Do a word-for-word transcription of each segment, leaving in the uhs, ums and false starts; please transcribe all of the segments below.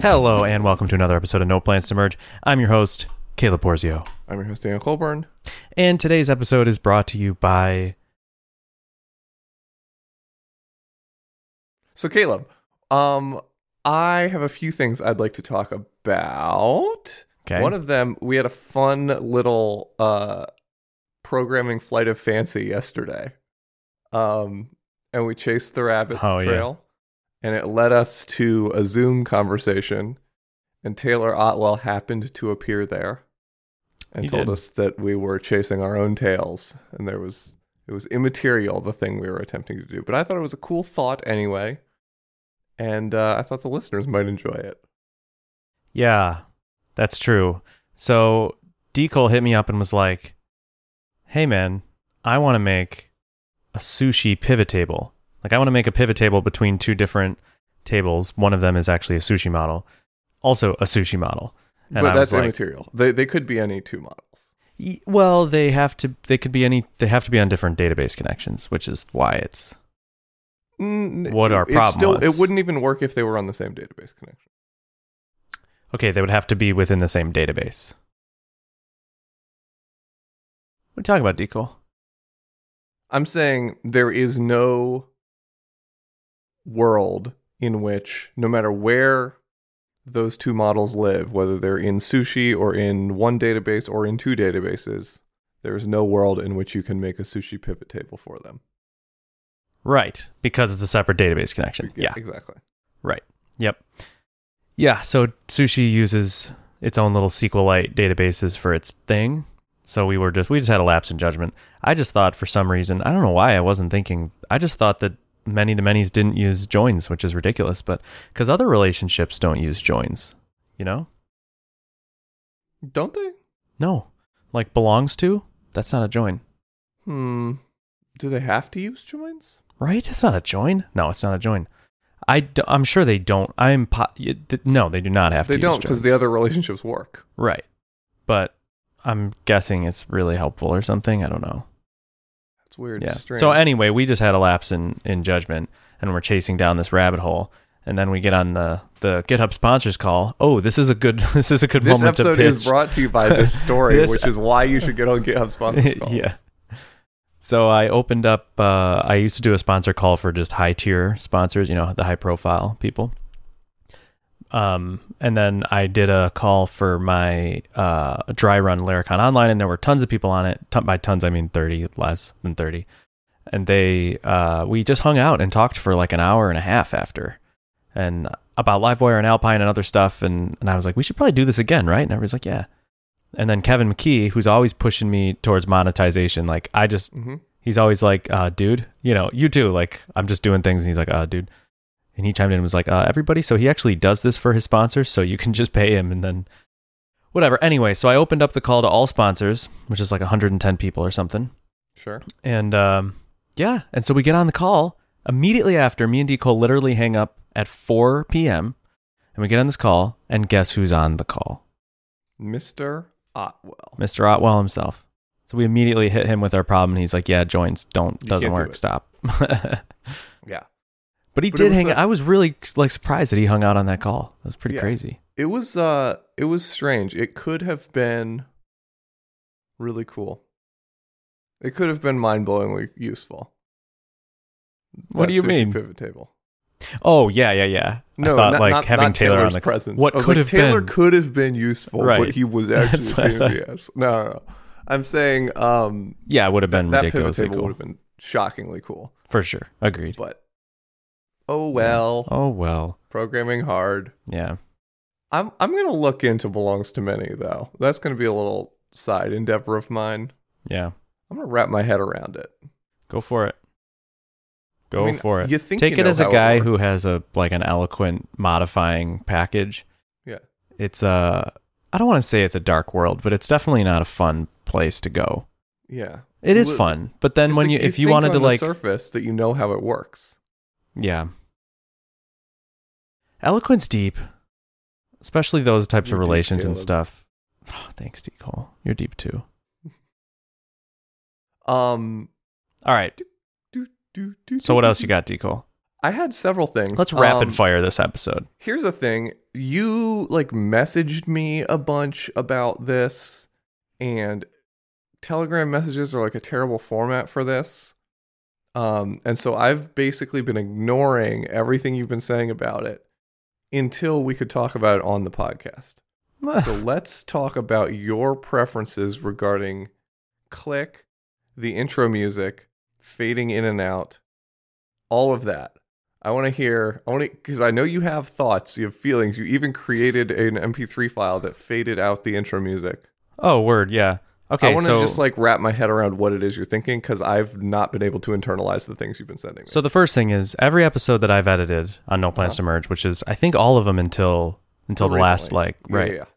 Hello and welcome to another episode of No Plans to Merge. I'm your host, Caleb Porzio. I'm your host, Daniel Colburn. And today's episode is brought to you by... So Caleb, um, I have a few things I'd like to talk about. Okay. One of them, we had a fun little uh, programming flight of fancy yesterday. Um, and we chased the rabbit Oh, trail. Yeah. And it led us to a Zoom conversation. And Taylor Otwell happened to appear there and He told did. us that we were chasing our own tails. And there was it was immaterial, the thing we were attempting to do. But I thought it was a cool thought anyway. And uh, I thought the listeners might enjoy it. Yeah, that's true. So D. Cole hit me up and was like, hey man, I want to make a sushi pivot table. Like I want to make a pivot table between two different tables. One of them is actually a sushi model. Also a sushi model. And But I was that's like, immaterial. They they could be any two models. Y- Well, they have to. They could be any. They have to be on different database connections, which is why it's Mm, what our it- it's problem still, was. It wouldn't even work if they were on the same database connection. okay. They would have to be within the same database. What are you talking about, Deco? I'm saying there is no world in which, no matter where those two models live, whether they're in sushi or in one database or in two databases, there is no world in which you can make a sushi pivot table for them. Right, because it's a separate database connection. Yeah, exactly. right. Yep. Yeah. So sushi uses its own little SQLite databases for its thing. So we were just we just had a lapse in judgment. I just thought for some reason, I don't know why I wasn't thinking. I just thought that many to manys didn't use joins, which is ridiculous. But because other relationships don't use joins, you know? Don't they? No, like belongs to. That's not a join, Hmm. Do they have to use joins? right? It's not a join. No, it's not a join. I d- I'm sure they don't. I'm po- y- th- no, they do not have They to. don't use because the joins. other relationships work. Right. But I'm guessing it's really helpful or something. I don't know. That's weird. Yeah. Strange. So anyway, we just had a lapse in, in judgment and we're chasing down this rabbit hole. And then we get on the, the GitHub sponsors call. Oh, this is a good this is a good This moment to episode pitch. is brought to you by this story, This- which is why you should get on GitHub sponsors calls. Yeah. So I opened up, uh, I used to do a sponsor call for just high tier sponsors, you know, the high profile people. Um, and then I did a call for my uh, dry run Laracon Online, and there were tons of people on it. Ton- by tons, I mean thirty, less than thirty. And they, uh, we just hung out and talked for like an hour and a half after, and about Livewire and Alpine and other stuff. And, and I was like, we should probably do this again, right? And everybody's like, yeah. And then Kevin McKee, who's always pushing me towards monetization, like I just, Mm-hmm. he's always like, uh, dude, you know, you too. Like I'm just doing things, and he's like, uh, dude. And he chimed in and was like, uh, everybody. So he actually does this for his sponsors. So you can just pay him and then whatever. Anyway, so I opened up the call to all sponsors, which is like one hundred ten people or something. Sure. And um, yeah. And so we get on the call immediately after. Me and D. Cole literally hang up at four p.m. And we get on this call. And guess who's on the call? Mister Otwell. Mister Otwell himself. So we immediately hit him with our problem. And he's like, yeah, joins don't, You doesn't can't do work. it. Stop. Yeah. But he But it did was hang. a- I was really like surprised that he hung out on that call. That was pretty Yeah. crazy. It was uh it was strange. It could have been really cool. It could have been mind-blowingly useful. What That do you sushi mean? Pivot table. Oh yeah, yeah, yeah. No, I thought not, like not, having not Taylor Taylor's on the presence. What I was could like, have Taylor been? could have been useful, Right. but he was actually That's what I a pain in the ass. No, no, no. I'm saying um Yeah, it would have that, been that pivot ridiculously table cool would have been shockingly cool. for sure. Agreed. But oh well, Oh well. programming hard. Yeah. I'm I'm gonna look into belongs to many though. That's gonna be a little side endeavor of mine. Yeah. I'm gonna wrap my head around it. Go for it. Go I mean, for it. you think Take you it know as a how it guy who works. has a like an eloquent modifying package. Yeah. It's a. I don't want to say it's a dark world, but it's definitely not a fun place to go. Yeah. It is Well, it's- fun, but then It's when like you if you think wanted on to the like surface that you know how it works. yeah. Eloquent's deep, especially those types You're of deep, relations and Caleb. stuff. Oh, thanks, D. Cole. You're deep too. Um. All right. Do, do, do, So do, what do, else do. you got, D. Cole? I had several things. Let's rapid Um, fire this episode. Here's the thing. You like messaged me a bunch about this, and Telegram messages are like a terrible format for this. Um, and so I've basically been ignoring everything you've been saying about it until we could talk about it on the podcast. So let's talk about your preferences regarding Click, the intro music, fading in and out, all of that. I want to hear, I want to, because I know you have thoughts, you have feelings. You even created an M P three file that faded out the intro music. Oh, word, yeah. Okay, I want to so, just like wrap my head around what it is you're thinking, because I've not been able to internalize the things you've been sending me. So the first thing is every episode that I've edited on No Plans Uh-huh. to Merge, which is I think all of them until until the Recently. last like Yeah, right. Yeah, yeah.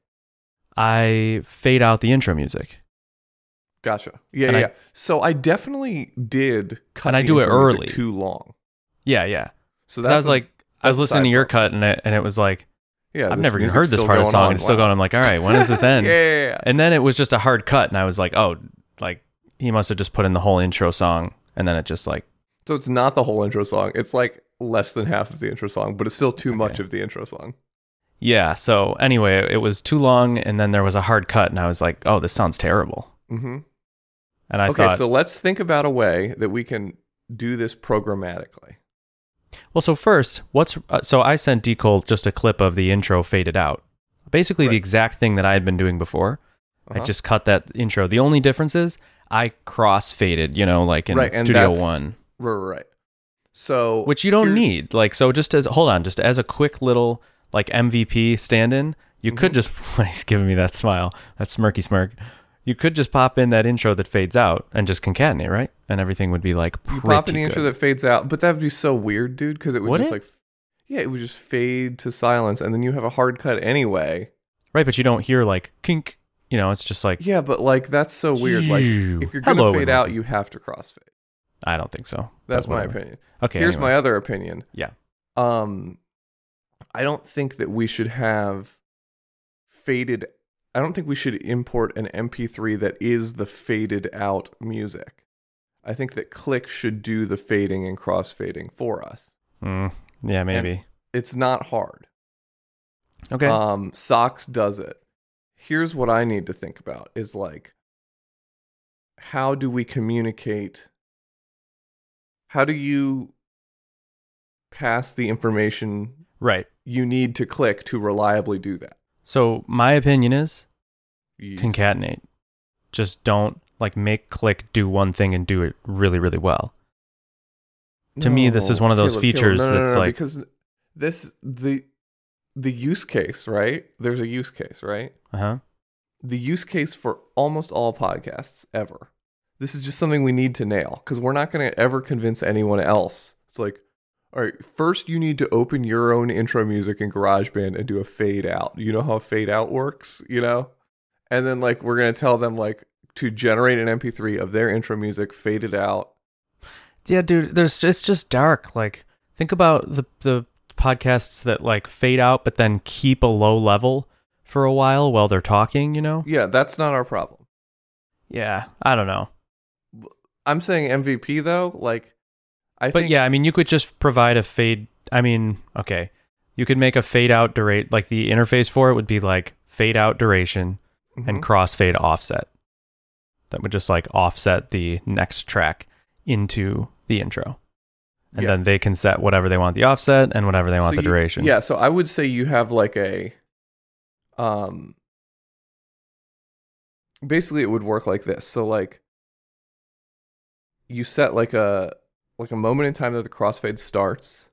I fade out the intro music. Gotcha. Yeah, And yeah. I- yeah. So I definitely did cut And I the do it intro music early. too long. Yeah, yeah. So 'Cause that's I was a- like I was that's a listening to side your problem. cut and it, and it was like Yeah, I've this never even music's heard this still part of the going song on. and it's still Wow. going. I'm like, all right, when does this end? yeah, yeah, yeah. And then it was just a hard cut and I was like, oh, like he must have just put in the whole intro song and then it just like So it's not the whole intro song. It's like less than half of the intro song, but it's still too much Okay. of the intro song. yeah. So anyway, it was too long and then there was a hard cut and I was like, oh, this sounds terrible. Mm-hmm. And I Okay, thought, so let's think about a way that we can do this programmatically. well, so first, what's uh, so I sent D. Cole just a clip of the intro faded out. Basically, the Right. exact thing that I had been doing before. I Uh-huh. just cut that intro. The only difference is I cross faded, you know, like in Right, and Studio that's- One, Right, right, right. So which you don't here's- need. Like, so just as hold on, just as a quick little like M V P stand-in, you Mm-hmm. could just he's giving me that smile, that smirky smirk. You could just pop in that intro that fades out and just concatenate, right? And everything would be like You pretty pop in the intro good. that fades out, but that would be so weird, dude, because it would, Would just it? like, yeah, it would just fade to silence, and then you have a hard cut anyway. Right, but you don't hear like kink. You know, it's just like Yeah, but like that's so weird. Like Phew. if you're gonna Hello, fade Winona. out, you have to crossfade. I don't think so. That's but my whatever. opinion. Okay, Here's anyway. my other opinion. Yeah. Um, I don't think that we should have faded. I don't think we should import an M P three that is the faded out music. I think that Click should do the fading and crossfading for us. Mm, yeah, maybe. It's not hard. Okay. Um, Socks does it. Here's what I need to think about is like, how do we communicate? How do you pass the information right. you need to Click to reliably do that? So my opinion is You- concatenate. Just don't like make Click do one thing and do it really, really well. To me, this is one of those Caleb, features Caleb, no, no, that's no, no, like- because this the the use case, right? There's a use case, right? Uh huh. The use case for almost all podcasts ever. This is just something we need to nail because we're not going to ever convince anyone else. It's like, all right, first you need to open your own intro music in GarageBand and do a fade out. You know how a fade out works, you know? And then like we're going to tell them like to generate an M P three of their intro music, fade it out. Yeah, dude. There's it's just dark. Like think about the the podcasts that like fade out but then keep a low level for a while while they're talking. You know? Yeah, that's not our problem. Yeah. I don't know. I'm saying M V P though, like I But think yeah, I mean, you could just provide a fade. I mean, okay, you could make a fade out durate. Like the interface for it would be like fade out duration Mhm. and crossfade offset. That would just like offset the next track into the intro, and Yeah. then they can set whatever they want the offset and whatever they want So the you- duration. Yeah, so I would say you have like a um basically it would work like this. So like you set like a like a moment in time that the crossfade starts.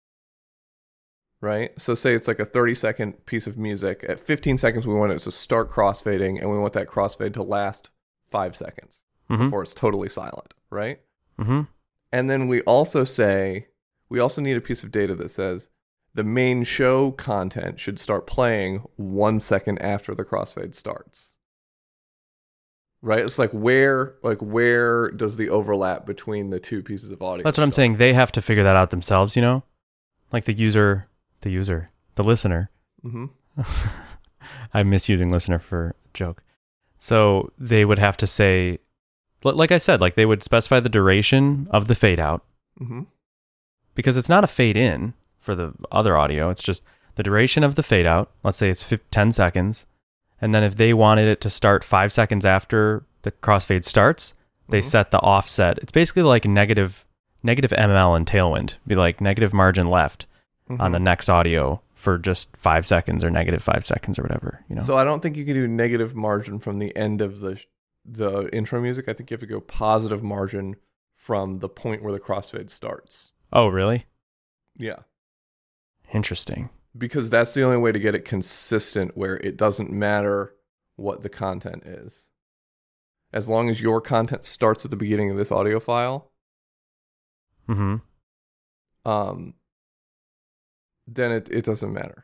Right? So say it's like a thirty second piece of music. At fifteen seconds we want it to start crossfading and we want that crossfade to last five seconds Mm-hmm. before it's totally silent, right? Mm-hmm. And then we also say, we also need a piece of data that says the main show content should start playing one second after the crossfade starts. Right? It's like where, like where does the overlap between the two pieces of audio? That's what I'm start? saying. They have to figure that out themselves. You know, like the user, the user, the listener. Mhm. I'm misusing listener for joke. So they would have to say, li- like I said, like they would specify the duration of the fade out Mhm. because it's not a fade in for the other audio. It's just the duration of the fade out. Let's say it's ten seconds. And then if they wanted it to start five seconds after the crossfade starts, they mm-hmm. set the offset. It's basically like negative negative M L in Tailwind. Be like negative margin left mm-hmm. on the next audio for just five seconds or negative five seconds or whatever. You know. So I don't think you can do negative margin from the end of the the intro music. I think you have to go positive margin from the point where the crossfade starts. Oh, really? Yeah. Interesting. Because that's the only way to get it consistent where it doesn't matter what the content is. As long as your content starts at the beginning of this audio file, mm-hmm. um, then it, it doesn't matter.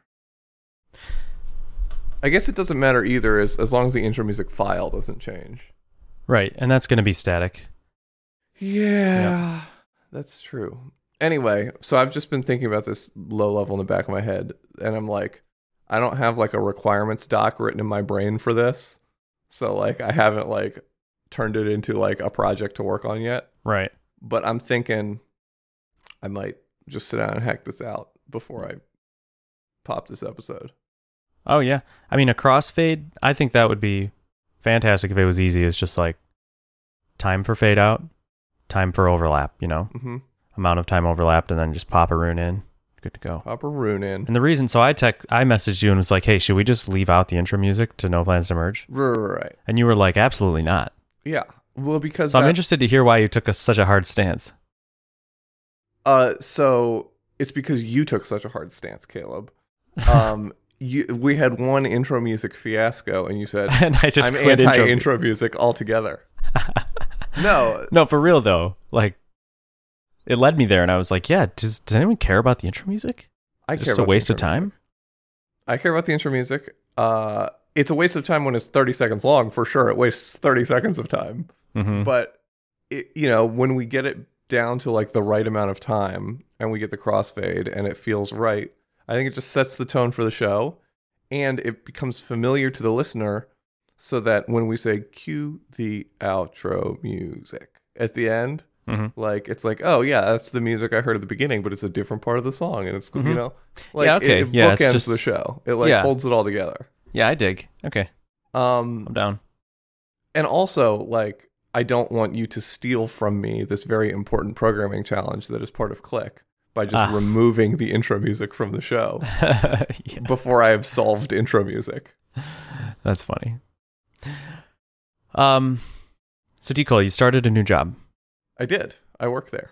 I guess it doesn't matter either as, as long as the intro music file doesn't change. Right, and that's going to be static. Yeah, yep. That's true. Anyway, so I've just been thinking about this low level in the back of my head, and I'm like, I don't have like a requirements doc written in my brain for this. So like I haven't like turned it into like a project to work on yet. Right. But I'm thinking I might just sit down and hack this out before I pop this episode. Oh yeah. I mean, a crossfade, I think that would be fantastic if it was easy. It's just like time for fade out, time for overlap, you know? Mm-hmm. Amount of time overlapped, and then just pop a rune in. Good to go. Pop a rune in. And the reason, so I tech, I messaged you and was like, hey, should we just leave out the intro music to No Plans to Merge? Right. And you were like, absolutely not. Yeah. Well, because so that, I'm interested to hear why you took a, such a hard stance. Uh, so it's because you took such a hard stance, Caleb. Um, you, we had one intro music fiasco, and you said, and I just I'm quit anti-intro music altogether. No. No, for real, though. Like, it led me there, and I was like, yeah, does, does anyone care about the intro music? I Just care about a waste the of time? Music. I care about the intro music. Uh, it's a waste of time when it's thirty seconds long, for sure. It wastes thirty seconds of time. Mm-hmm. But, it, you know, when we get it down to like the right amount of time and we get the crossfade and it feels right, I think it just sets the tone for the show, and it becomes familiar to the listener so that when we say cue the outro music at the end, mm-hmm. like it's like, oh yeah, that's the music I heard at the beginning, but it's a different part of the song, and it's mm-hmm. you know, like yeah, okay. it, it yeah, bookends just, the show. It like yeah. holds it all together. Yeah, I dig. Okay, um, I'm down. And also, like, I don't want you to steal from me this very important programming challenge that is part of Click by just ah. removing the intro music from the show yeah. before I have solved intro music. That's funny. Um, so D. Cole, you started a new job. I did. I work there.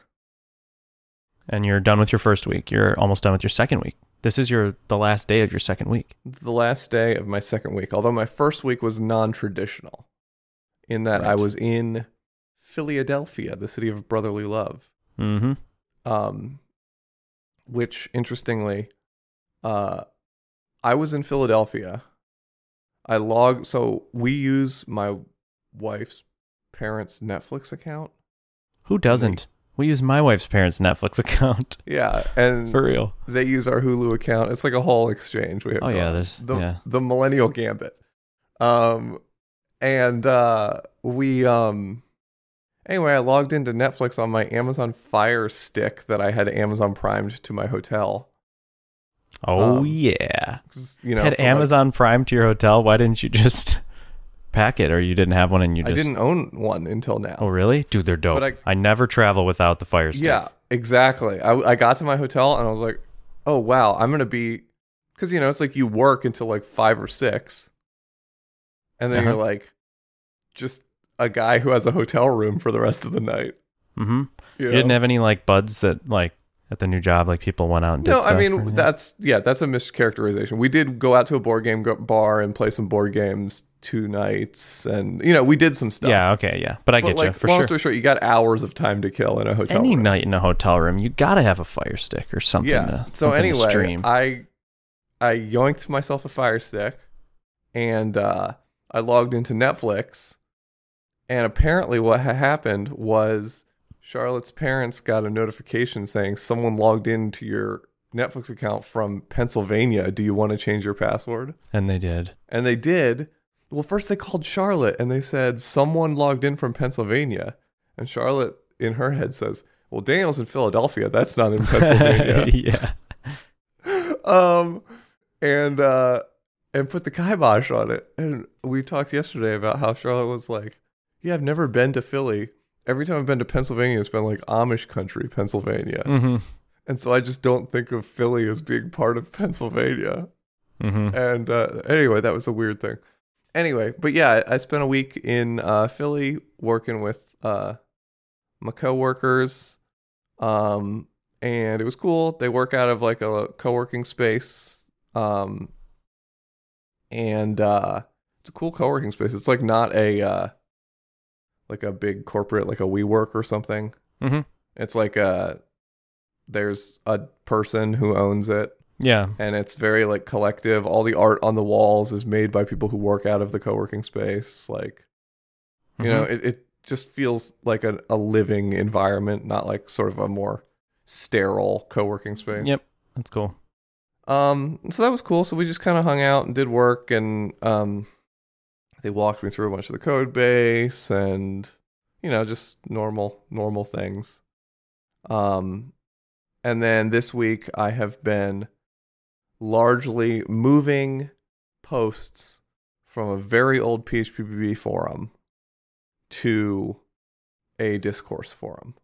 And you're done with your first week. You're almost done with your second week. This is your the last day of your second week. The last day of my second week. Although my first week was non-traditional in that right. I was in Philadelphia, the city of brotherly love. Mm-hmm. Um, which, interestingly, uh, I was in Philadelphia. I log... So we use my wife's parents' Netflix account. Who doesn't? We use my wife's parents' Netflix account. Yeah, and for real, they use our Hulu account. It's like a whole exchange. We have oh yeah, there's the yeah. the Millennial Gambit. Um, and uh, we um, anyway, I logged into Netflix on my Amazon Fire Stick that I had Amazon Primed to my hotel. Oh um, yeah, you know, had Amazon like, Prime to your hotel. Why didn't you just pack it, or you didn't have one and you just... I didn't own one until now. Oh, really? Dude, they're dope. I, I never travel without the Fire Stick. Yeah, exactly. I, I got to my hotel and I was like, oh, wow, I'm going to be... Because, you know, it's like you work until like five or six. And then uh-huh. you're like just a guy who has a hotel room for the rest of the night. Mm-hmm. You, you know? Didn't have any like buds that like... At the new job, like people went out and did no, stuff? No, I mean, that's, yeah, that's a mischaracterization. We did go out to a board game bar and play some board games two nights. And, you know, we did some stuff. Yeah, okay, yeah. But I but get like, you, for long sure. story short, you got hours of time to kill in a hotel Any room. night in a hotel room, you got to have a Fire Stick or something yeah. to So something anyway, to stream. I, I yoinked myself a Fire Stick and uh, I logged into Netflix. And apparently what ha- happened was... Charlotte's parents got a notification saying someone logged into your Netflix account from Pennsylvania. Do you want to change your password? And they did. And they did. Well, first they called Charlotte and they said someone logged in from Pennsylvania. And Charlotte in her head says, well, Daniel's in Philadelphia. That's not in Pennsylvania. Yeah. um, and uh, and put the kibosh on it. And we talked yesterday about how Charlotte was like, yeah, I've never been to Philly. Every time I've been to Pennsylvania, it's been like Amish country, Pennsylvania. Mm-hmm. And so I just don't think of Philly as being part of Pennsylvania. Mm-hmm. And uh, anyway, that was a weird thing. Anyway, but yeah, I spent a week in uh, Philly working with uh, my coworkers. Um, and it was cool. They work out of like a co-working space. Um, and uh, it's a cool co-working space. It's like not a uh, like a big corporate, like a WeWork or something. Mm-hmm. It's like a, there's a person who owns it. Yeah. And it's very like collective. All the art on the walls is made by people who work out of the co-working space. Like, you Mm-hmm. know, it, it just feels like a, a living environment, not like sort of a more sterile co-working space. Yep. That's cool. Um, so that was cool. So we just kind of hung out and did work, and um, they walked me through a bunch of the code base and, you know, just normal, normal things. Um, and then this week I have been largely moving posts from a very old P H P B B forum to a discourse forum.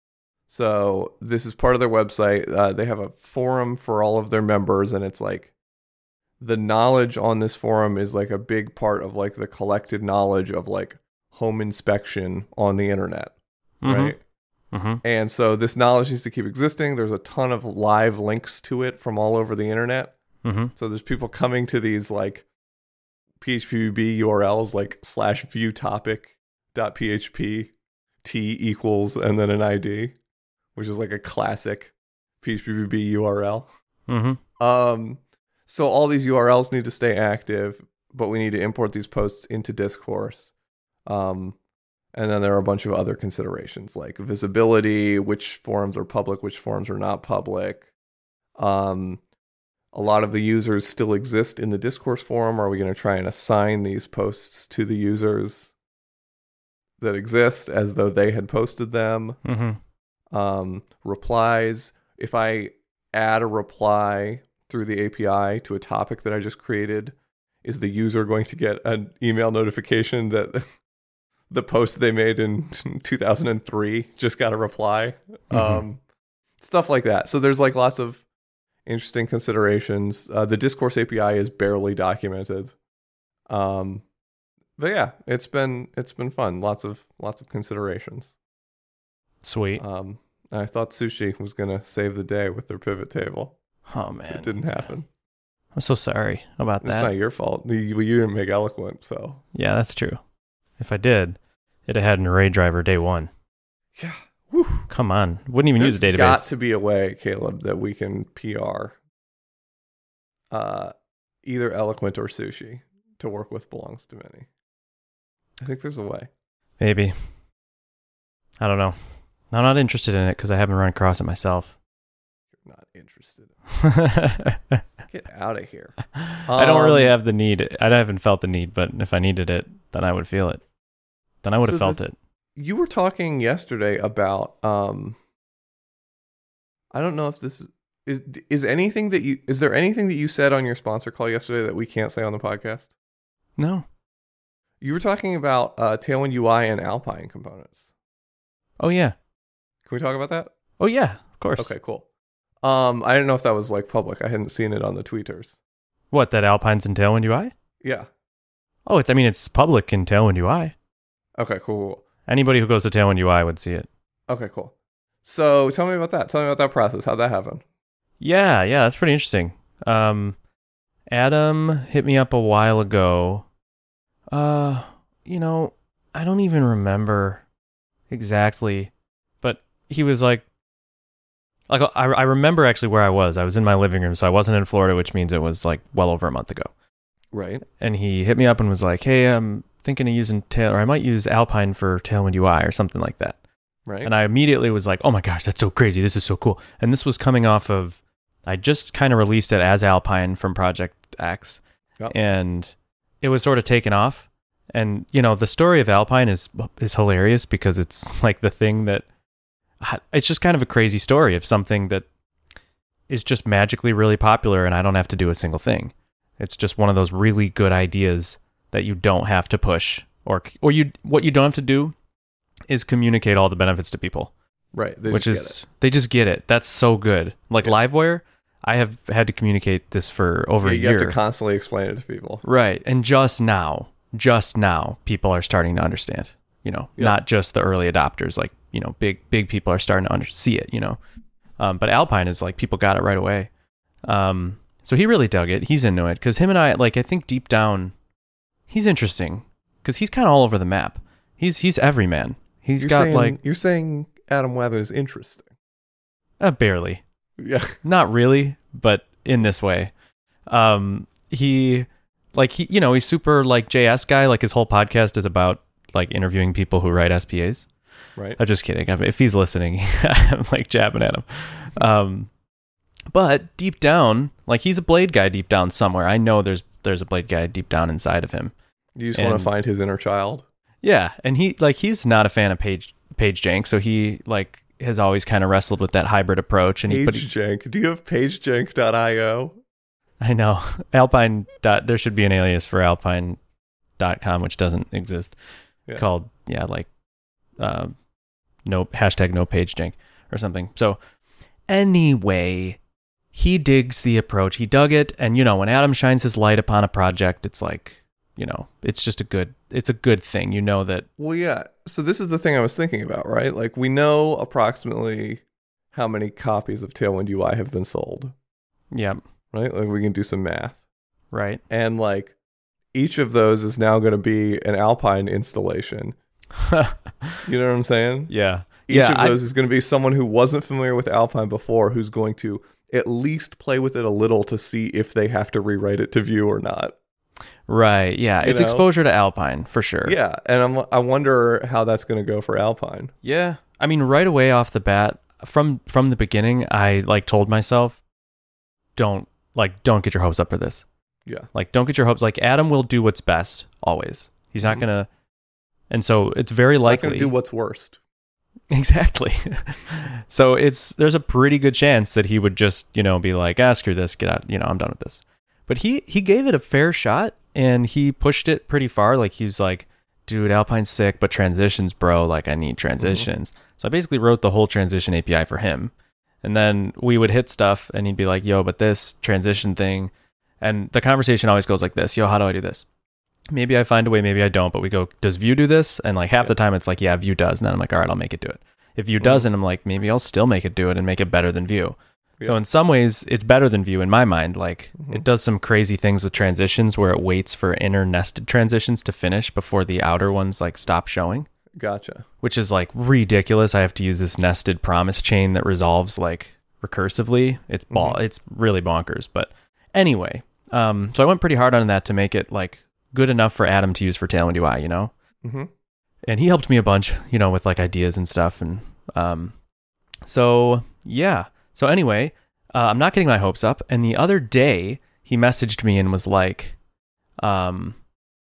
So this is part of their website. Uh, they have a forum for all of their members, and it's like the knowledge on this forum is like a big part of like the collected knowledge of like home inspection on the internet, Mm-hmm. right? Mm-hmm. And so this knowledge needs to keep existing. There's a ton of live links to it from all over the internet. Mm-hmm. So there's people coming to these like P H P B B U R Ls like slash view topic dot P H P T equals and then an I D, which is like a classic P H P B B U R L. Mm-hmm. Um, so all these U R Ls need to stay active, but we need to import these posts into Discourse. Um, and then there are a bunch of other considerations like visibility, which forums are public, which forums are not public. Um, a lot of the users still exist in the Discourse forum. Are we going to try and assign these posts to the users that exist as though they had posted them? Mm-hmm. Um, replies. If I add a reply through the A P I to a topic that I just created, is the user going to get an email notification that the post they made in two thousand three just got a reply? Mm-hmm. Um, stuff like that. So there's like lots of interesting considerations. Uh, the Discourse A P I is barely documented. Um, but yeah, it's been it's been fun. Lots of lots of considerations. Sweet. Um, I thought Sushi was gonna save the day with their pivot table. Oh man, It didn't happen. I'm so sorry about It's that. not your fault. You, you didn't make Eloquent, so Yeah, that's true. If I did, it'd have had an array driver day one. yeah. Whew. Come on, wouldn't even There's use a database. got to be a way, Caleb, that we can P R uh, either Eloquent or Sushi to work with Belongs to Many. I think there's a way. Maybe. I don't know. I'm not interested in it because I haven't run across it myself. You're not interested. I Get out of here. don't really Um, have the need. I haven't felt the need, but if I needed it, then I would feel it. Then I would have So felt the- it. You were talking yesterday about um I don't know if this is is anything that you is there anything that you said on your sponsor call yesterday that we can't say on the podcast? No. You were talking about uh Tailwind U I and Alpine components. Oh yeah. Can we talk about that? Oh yeah. Of course. Okay, cool. Um I didn't know if that was like public. I hadn't seen it on the tweeters. What, that Alpine's in Tailwind U I? Yeah. Oh, it's. I mean, it's public in Tailwind U I. Okay, cool. Anybody who goes to Tailwind U I would see it. Okay, cool. So tell me about that. Tell me about that process. How'd that happen? Yeah, yeah, that's pretty interesting. Um, Adam hit me up a while ago. Uh, you know, I don't even remember exactly, but he was like, like I, I remember actually where I was. I was in my living room, so I wasn't in Florida, which means it was like well over a month ago. Right. And he hit me up and was like, "Hey, I'm thinking of using Tail, or I might use Alpine for Tailwind U I or something like that." Right. And I immediately was like, "Oh my gosh, that's so crazy! This is so cool!" And this was coming off of I just kind of released it as Alpine from Project X, Yep. and it was sort of taken off. And you know, the story of Alpine is is hilarious because it's like the thing that it's just kind of a crazy story of something that is just magically really popular and I don't have to do a single thing. It's just one of those really good ideas that you don't have to push, or or you what you don't have to do is communicate all the benefits to people. Right. They which just is get it. they just get it. That's so good. Like Yeah. Livewire, I have had to communicate this for over Yeah, a you year. have to constantly explain it to people. Right. And just now, just now, people are starting to understand, you know, Yeah. not just the early adopters, like, you know, big, big people are starting to under- see it, you know. Um, but Alpine is like, people got it right away. Um, so he really dug it. He's into it. Because him and I, like, I think deep down, he's interesting. Because he's kind of all over the map. He's he's everyman. He's You're got, saying, like, You're saying Adam Weather is interesting. uh, barely. Yeah. Not really, but in this way. Um, he, like, he, you know, he's super, like, J S guy. Like, his whole podcast is about, like, interviewing people who write S P As. Right. I'm just kidding. I mean, if he's listening, I'm, like, jabbing at him. Um, but deep down, like, he's a Blade guy deep down somewhere. I know there's there's a Blade guy deep down inside of him. You just want And- to find his inner child. Yeah, and he, like, he's not a fan of Page, Page Jank, so he, like, has always kind of wrestled with that hybrid approach. And he, but he, PageJank. Do you have pagejank dot io? I know. Alpine dot there should be an alias for alpine dot com, which doesn't exist. Yeah. Called yeah, like uh, no hashtag no page jank or something. So anyway, he digs the approach. He dug it, and you know, when Adam shines his light upon a project, it's like, you know, it's just a good it's a good thing. You know that Well, yeah. So this is the thing I was thinking about, right? Like, we know approximately how many copies of Tailwind U I have been sold, yeah, right? Like, we can do some math. right. And, like, each of those is now going to be an Alpine installation. You know what I'm saying? yeah. Each yeah, of I- those is going to be someone who wasn't familiar with Alpine before, who's going to at least play with it a little to see if they have to rewrite it to Vue or not. right. Yeah, You it's know? exposure to Alpine for sure. Yeah, and I'm, I wonder how that's going to go for Alpine. Yeah. I mean, right away off the bat, from from the beginning, I like told myself, don't like don't get your hopes up for this. Yeah. Like, don't get your hopes. Like, Adam will do what's best always. He's not Mhm. gonna, and so it's very It's not likely going to do what's worst. exactly. So it's there's a pretty good chance that he would just, you know, be like, ah, screw this, get out. You know, I'm done with this. But he he gave it a fair shot and he pushed it pretty far. Like, he was like, dude, Alpine's sick, but transitions, bro. Like, I need transitions. So I basically wrote the whole transition A P I for him. And then we would hit stuff and he'd be like, yo, but this transition thing. And the conversation always goes like this. Yo, how do I do this? Maybe I find a way, maybe I don't. But we go, does Vue do this? And like half Yeah. the time it's like, yeah, Vue does. And then I'm like, all right, I'll make it do it. If Vue Mhm. doesn't, I'm like, maybe I'll still make it do it and make it better than Vue. So Yeah. in some ways, it's better than Vue in my mind. Like, Mhm. it does some crazy things with transitions where it waits for inner nested transitions to finish before the outer ones like stop showing, Gotcha. which is like ridiculous. I have to use this nested promise chain that resolves like recursively. It's ball. Mhm. It's really bonkers. But anyway, um, so I went pretty hard on that to make it like good enough for Adam to use for Tailwind U I, you know? Mm-hmm. And he helped me a bunch, you know, with like ideas and stuff. And um, so yeah. So anyway, uh, I'm not getting my hopes up. And the other day, he messaged me and was like, um,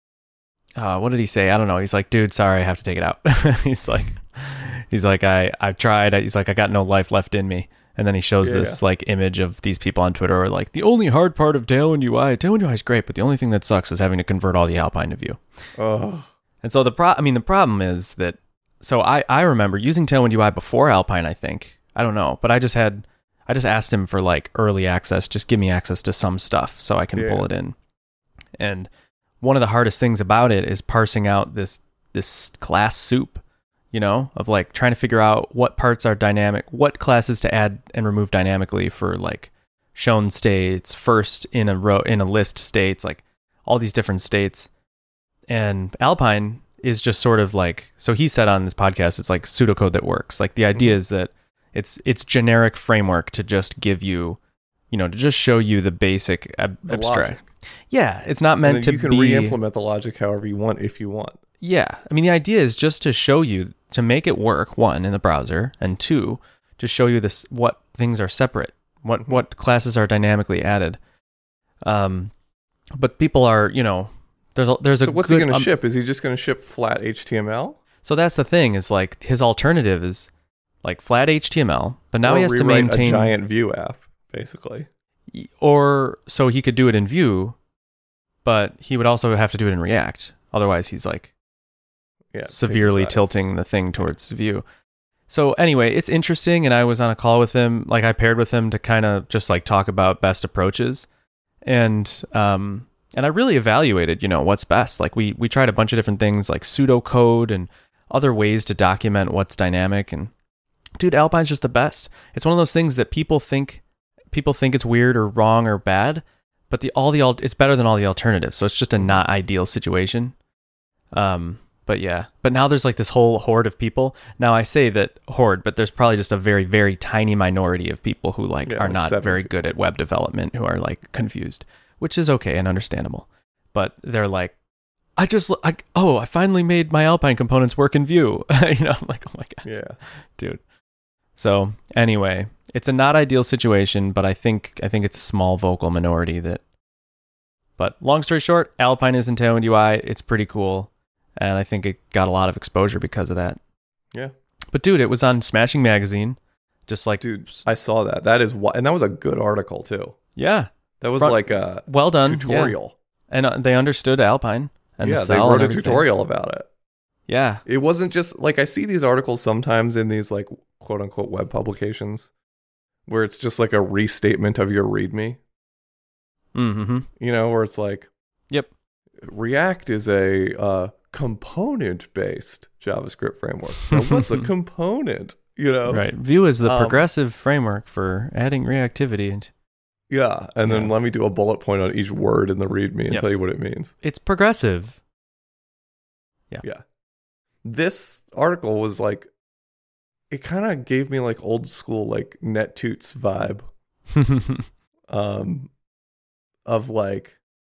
uh, what did he say? I don't know. He's like, dude, sorry, I have to take it out. he's like, he's like, I, I've tried. He's like, I got no life left in me. And then he shows Yeah, this like image of these people on Twitter who are like, the only hard part of Tailwind U I, Tailwind U I is great, but the only thing that sucks is having to convert all the Alpine to Vue. Oh, And so the pro, I mean, the problem is that, so I, I remember using Tailwind U I before Alpine, I think. I don't know, but I just had, I just asked him for like early access, just give me access to some stuff so I can Yeah. pull it in. And one of the hardest things about it is parsing out this, this class soup, you know, of like trying to figure out what parts are dynamic, what classes to add and remove dynamically for like shown states, first in a row, in a list states, like all these different states. And Alpine is just sort of like, so he said on this podcast, it's like pseudocode that works. Like the idea Mhm. is that it's it's generic framework to just give you, you know, to just show you the basic ab- the abstract. logic. Yeah, it's not And meant then to you can be. re-implement the logic however you want if you want. Yeah, I mean the idea is just to show you to make it work. One in the browser, and two to show you this what things are separate, what what classes are dynamically added. Um, but people are, you know, there's a, there's a So what's good, he going to um, ship? Is he just going to ship flat H T M L? So that's the thing is like his alternative is like flat H T M L, but now Or he has to rewrite maintain a giant Vue app, basically. or so he could do it in Vue, but he would also have to do it in React. Otherwise, he's like Yeah, severely finger-sized. tilting the thing towards Vue. So anyway, it's interesting, and I was on a call with him, like I paired with him to kind of just like talk about best approaches, and um and I really evaluated, you know, what's best. Like we we tried a bunch of different things, like pseudocode and other ways to document what's dynamic. And dude, Alpine's just the best. It's one of those things that people think people think it's weird or wrong or bad, but the all the al- it's better than all the alternatives. So it's just a not ideal situation. Um. But yeah, but now there's like this whole horde of people. Now I say that horde, but there's probably just a very, very tiny minority of people who like Yeah, are like not seven very people. good at web development, who are like confused, which is okay and understandable. But they're like, I just, I, oh, I finally made my Alpine components work in Vue. You know, I'm like, oh my God, Yeah. dude. So anyway, it's a not ideal situation, but I think, I think it's a small vocal minority that, but long story short, Alpine is in Tailwind U I. It's pretty cool. And I think it got a lot of exposure because of that. Yeah. But dude, it was on Smashing Magazine. Just like, Dude, I saw that. That is what, and that was a good article too. yeah, That was Front- like a well done. tutorial. Yeah. And uh, they understood Alpine and Yeah, the they cell wrote and a everything. tutorial about it. Yeah. It wasn't just like I see these articles sometimes in these like quote unquote web publications where it's just like a restatement of your README, Mm-hmm. you know, where it's like, Yep. React is a uh, component-based JavaScript framework. Now, what's a component? You know, Right. Vue is the Um, progressive framework for adding reactivity. And yeah. And then Yeah. let me do a bullet point on each word in the README and Yep. tell you what it means. it's progressive. Yeah. This article was like, it kind of gave me like old school like NetToots vibe. Um, of like,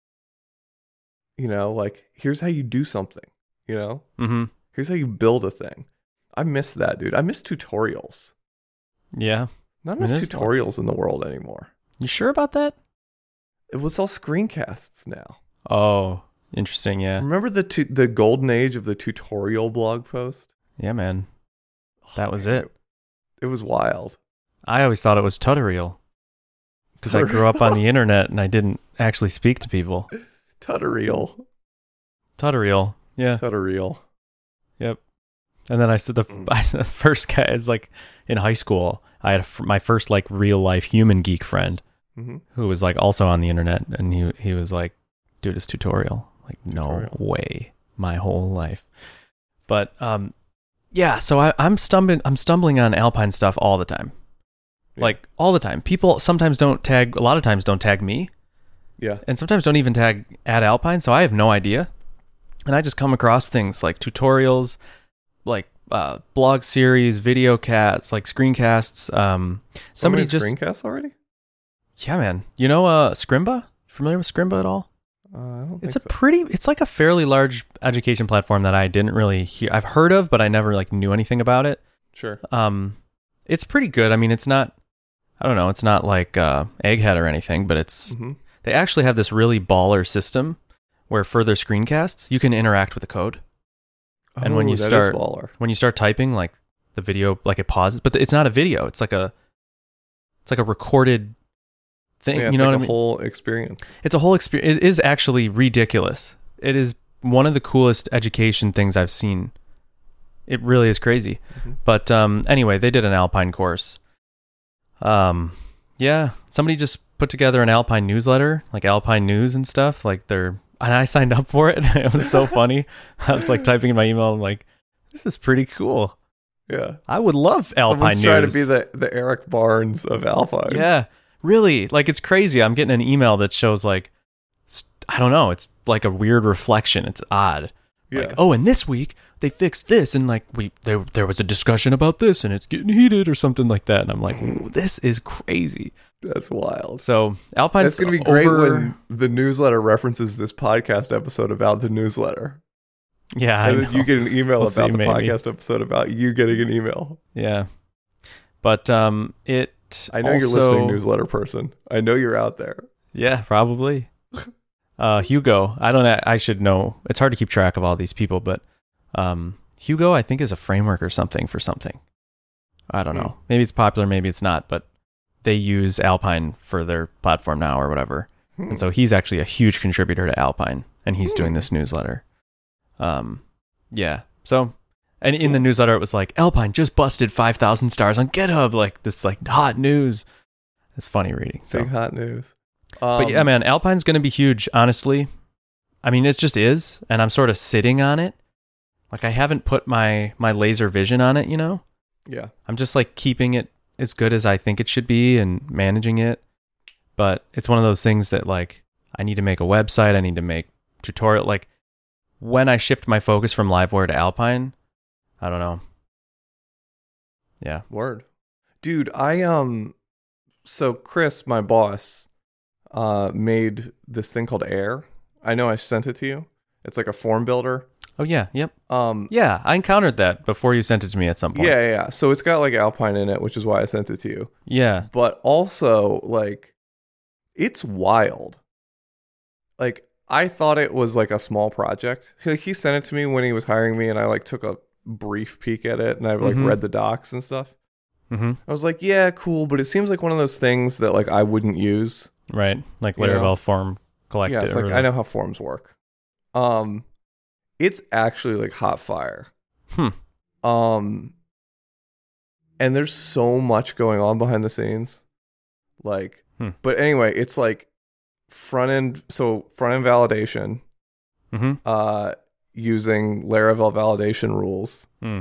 you know, like here's how you do something. You know, Mm-hmm. here's how you build a thing. I miss that, dude. I miss tutorials. Yeah. Not It enough is- tutorials in the world anymore. You sure about that? It was all screencasts now. Oh, interesting. Yeah. Remember the tu- the golden age of the tutorial blog post? Yeah, man. That was it. It was wild. I always thought it was tutorial because I grew up on the internet and I didn't actually speak to people. Tutorial. Tutorial. Yeah. Tutorial. Yep. And then I said the, the first guy is like in high school. I had a, f- my first like real life human geek friend Mm-hmm. who was like also on the internet, and he he was like, "Dude, it's tutorial." Like, no Tutorial. way, my whole life. But um, yeah. So I, I'm stumbling. I'm stumbling on Alpine stuff all the time. Yeah. Like all the time. People sometimes don't tag. A lot of times don't tag me, Yeah. and sometimes don't even tag at Alpine. So I have no idea. And I just come across things like tutorials, like uh, blog series, video cats, like screencasts. Um, somebody Somebody just screencasts already? yeah, man. You know, uh, Scrimba? Familiar with Scrimba at all? Uh, I don't It's think a so. pretty. It's like a fairly large education platform that I didn't really hear. I've heard of, but I never like knew anything about it. Sure. Um, it's pretty good. I mean, it's not. I don't know. It's not like uh, Egghead or anything, but it's. Mm-hmm. They actually have this really baller system where for their screencasts you can interact with the code. And when you that start- is baller. When you start typing, like the video, like it pauses, but it's not a video. It's like a. It's like a recorded thing. Yeah, you it's know like what I a mean? whole experience. It's a whole experience. It is actually ridiculous. It is one of the coolest education things I've seen. It really is crazy. Mhm. But um, anyway, they did an Alpine course. Um, yeah, somebody just put together an Alpine newsletter, like Alpine News and stuff. Like they're, and I signed up for it. It was so funny. I was like typing in my email. I'm like, this is pretty cool. Yeah. I would love Alpine Someone's News. trying to be the, the Eric Barnes of Alpine. Yeah, really. Like it's crazy. I'm getting an email that shows like, st- I don't know. It's like a weird reflection. It's odd. Yeah. Like, oh, and this week they fixed this, and like we there there was a discussion about this, and it's getting heated or something like that. And I'm like, ooh, this is crazy. That's wild. So Alpine's That's going to be great over- when the newsletter references this podcast episode about the newsletter. yeah, I And know. then you get an email We'll about see, the maybe. podcast episode about you getting an email. yeah, but um, it. I know you're also- listening, newsletter person. I know you're out there. Yeah, probably. Uh, Hugo, I don't. I should know. It's hard to keep track of all these people, but um, Hugo, I think, is a framework or something for something. I don't Hmm. know. Maybe it's popular, maybe it's not, but they use Alpine for their platform now or whatever. Hmm. And so he's actually a huge contributor to Alpine, and he's doing Hmm. this newsletter. Um, yeah. So, and in the newsletter, it was like, Alpine just busted five thousand stars on GitHub. Like, this, like, hot news. It's funny reading. So, Big hot news. Um, but yeah, man, Alpine's going to be huge, honestly. I mean, it just is, and I'm sort of sitting on it. Like, I haven't put my, my laser vision on it, you know? Yeah. I'm just, like, keeping it as good as I think it should be and managing it. But it's one of those things that, like, I need to make a website. I need to make tutorial. Like, when I shift my focus from Livewire to Alpine, I don't know. Yeah. Word. Dude, I, um, so Chris, my boss, uh, made this thing called Air. I know I sent it to you. It's like a form builder. Oh, yeah. Yep. Um, Yeah. I encountered that before you sent it to me at some point. yeah, yeah, yeah. So it's got like Alpine in it, which is why I sent it to you. Yeah. But also, like, it's wild. Like, I thought it was like a small project. He, he sent it to me when he was hiring me, and I like took a brief peek at it, and I like Mhm. read the docs and stuff. Mm-hmm. I was like, yeah, cool, but it seems like one of those things that like I wouldn't use. Right. Like You know? Laravel form collected. Yeah, it's like or I know how forms work. Um, it's actually like hot fire. Hmm. Um, and there's so much going on behind the scenes. Like, Hmm. but anyway, it's like front end. So front end validation, Mm-hmm. uh, using Laravel validation rules. Hmm.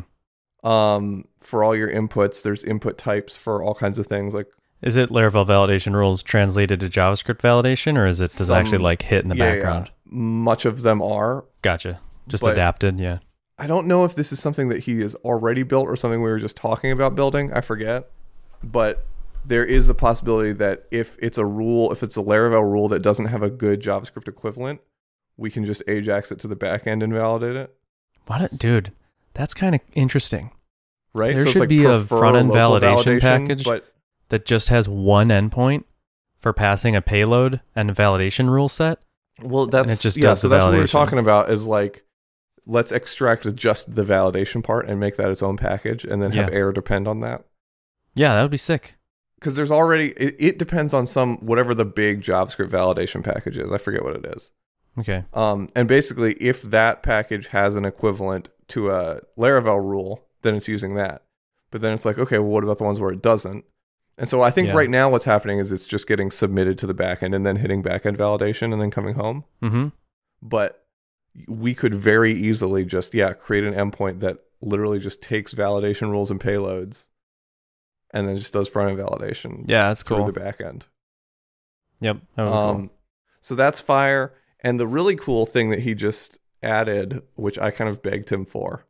Um, for all your inputs, there's input types for all kinds of things. Like, Is it Laravel validation rules translated to JavaScript validation, or is it does it actually Some- like hit in the yeah, background? yeah, much of them are. Gotcha. Just But- adapted. Yeah. I don't know if this is something that he has already built or something we were just talking about building. I forget. But there is the possibility that if it's a rule, if it's a Laravel rule that doesn't have a good JavaScript equivalent, we can just Ajax it to the back end and validate it. Why don't, dude? That's kind of interesting. Right? There so it's should like be a prefer front-end local validation package. But That just has one endpoint for passing a payload and a validation rule set. well, that's just yeah. does So the that's what we were validation. talking about. Is like, let's extract just the validation part and make that its own package, and then have Yeah. Air depend on that. Yeah, that would be sick. Because there's already it, it depends on some whatever the big JavaScript validation package is. I forget what it is. Okay. Um, and basically, if that package has an equivalent to a Laravel rule, then it's using that. But then it's like, okay, well, what about the ones where it doesn't? And so I think Yeah. right now what's happening is it's just getting submitted to the backend and then hitting backend validation and then coming home. Mm-hmm. But we could very easily just, yeah, create an endpoint that literally just takes validation rules and payloads and then just does front end validation Yeah, that's through cool. the backend. Yep. That would be Um, so that's fire. And the really cool thing that he just added, which I kind of begged him for,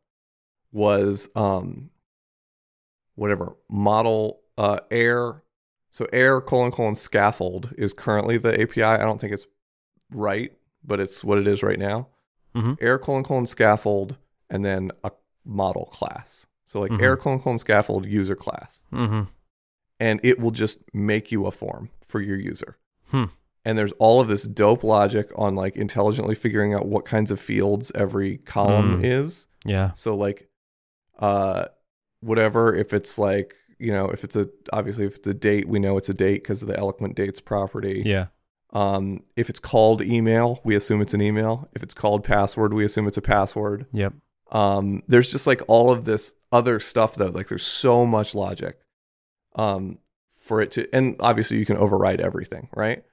was um, whatever model uh, air. So air colon colon scaffold is currently the A P I. I don't think it's right, but it's what it is right now. cool. Mm-hmm. Air colon colon scaffold, and then a model class. So like Mhm. air colon colon scaffold user class, Mm-hmm. and it will just make you a form for your user. Hmm. And there's all of this dope logic on like intelligently figuring out what kinds of fields every column Mm. is. Yeah. So like, uh, whatever, if it's like, you know, if it's a, obviously if it's a date, we know it's a date because of the eloquent dates property. Yeah. Um, if it's called email, we assume it's an email. If it's called password, we assume it's a password. Yep. Um, there's just like all of this other stuff though. Like there's so much logic, um, for it to, and obviously you can override everything, right?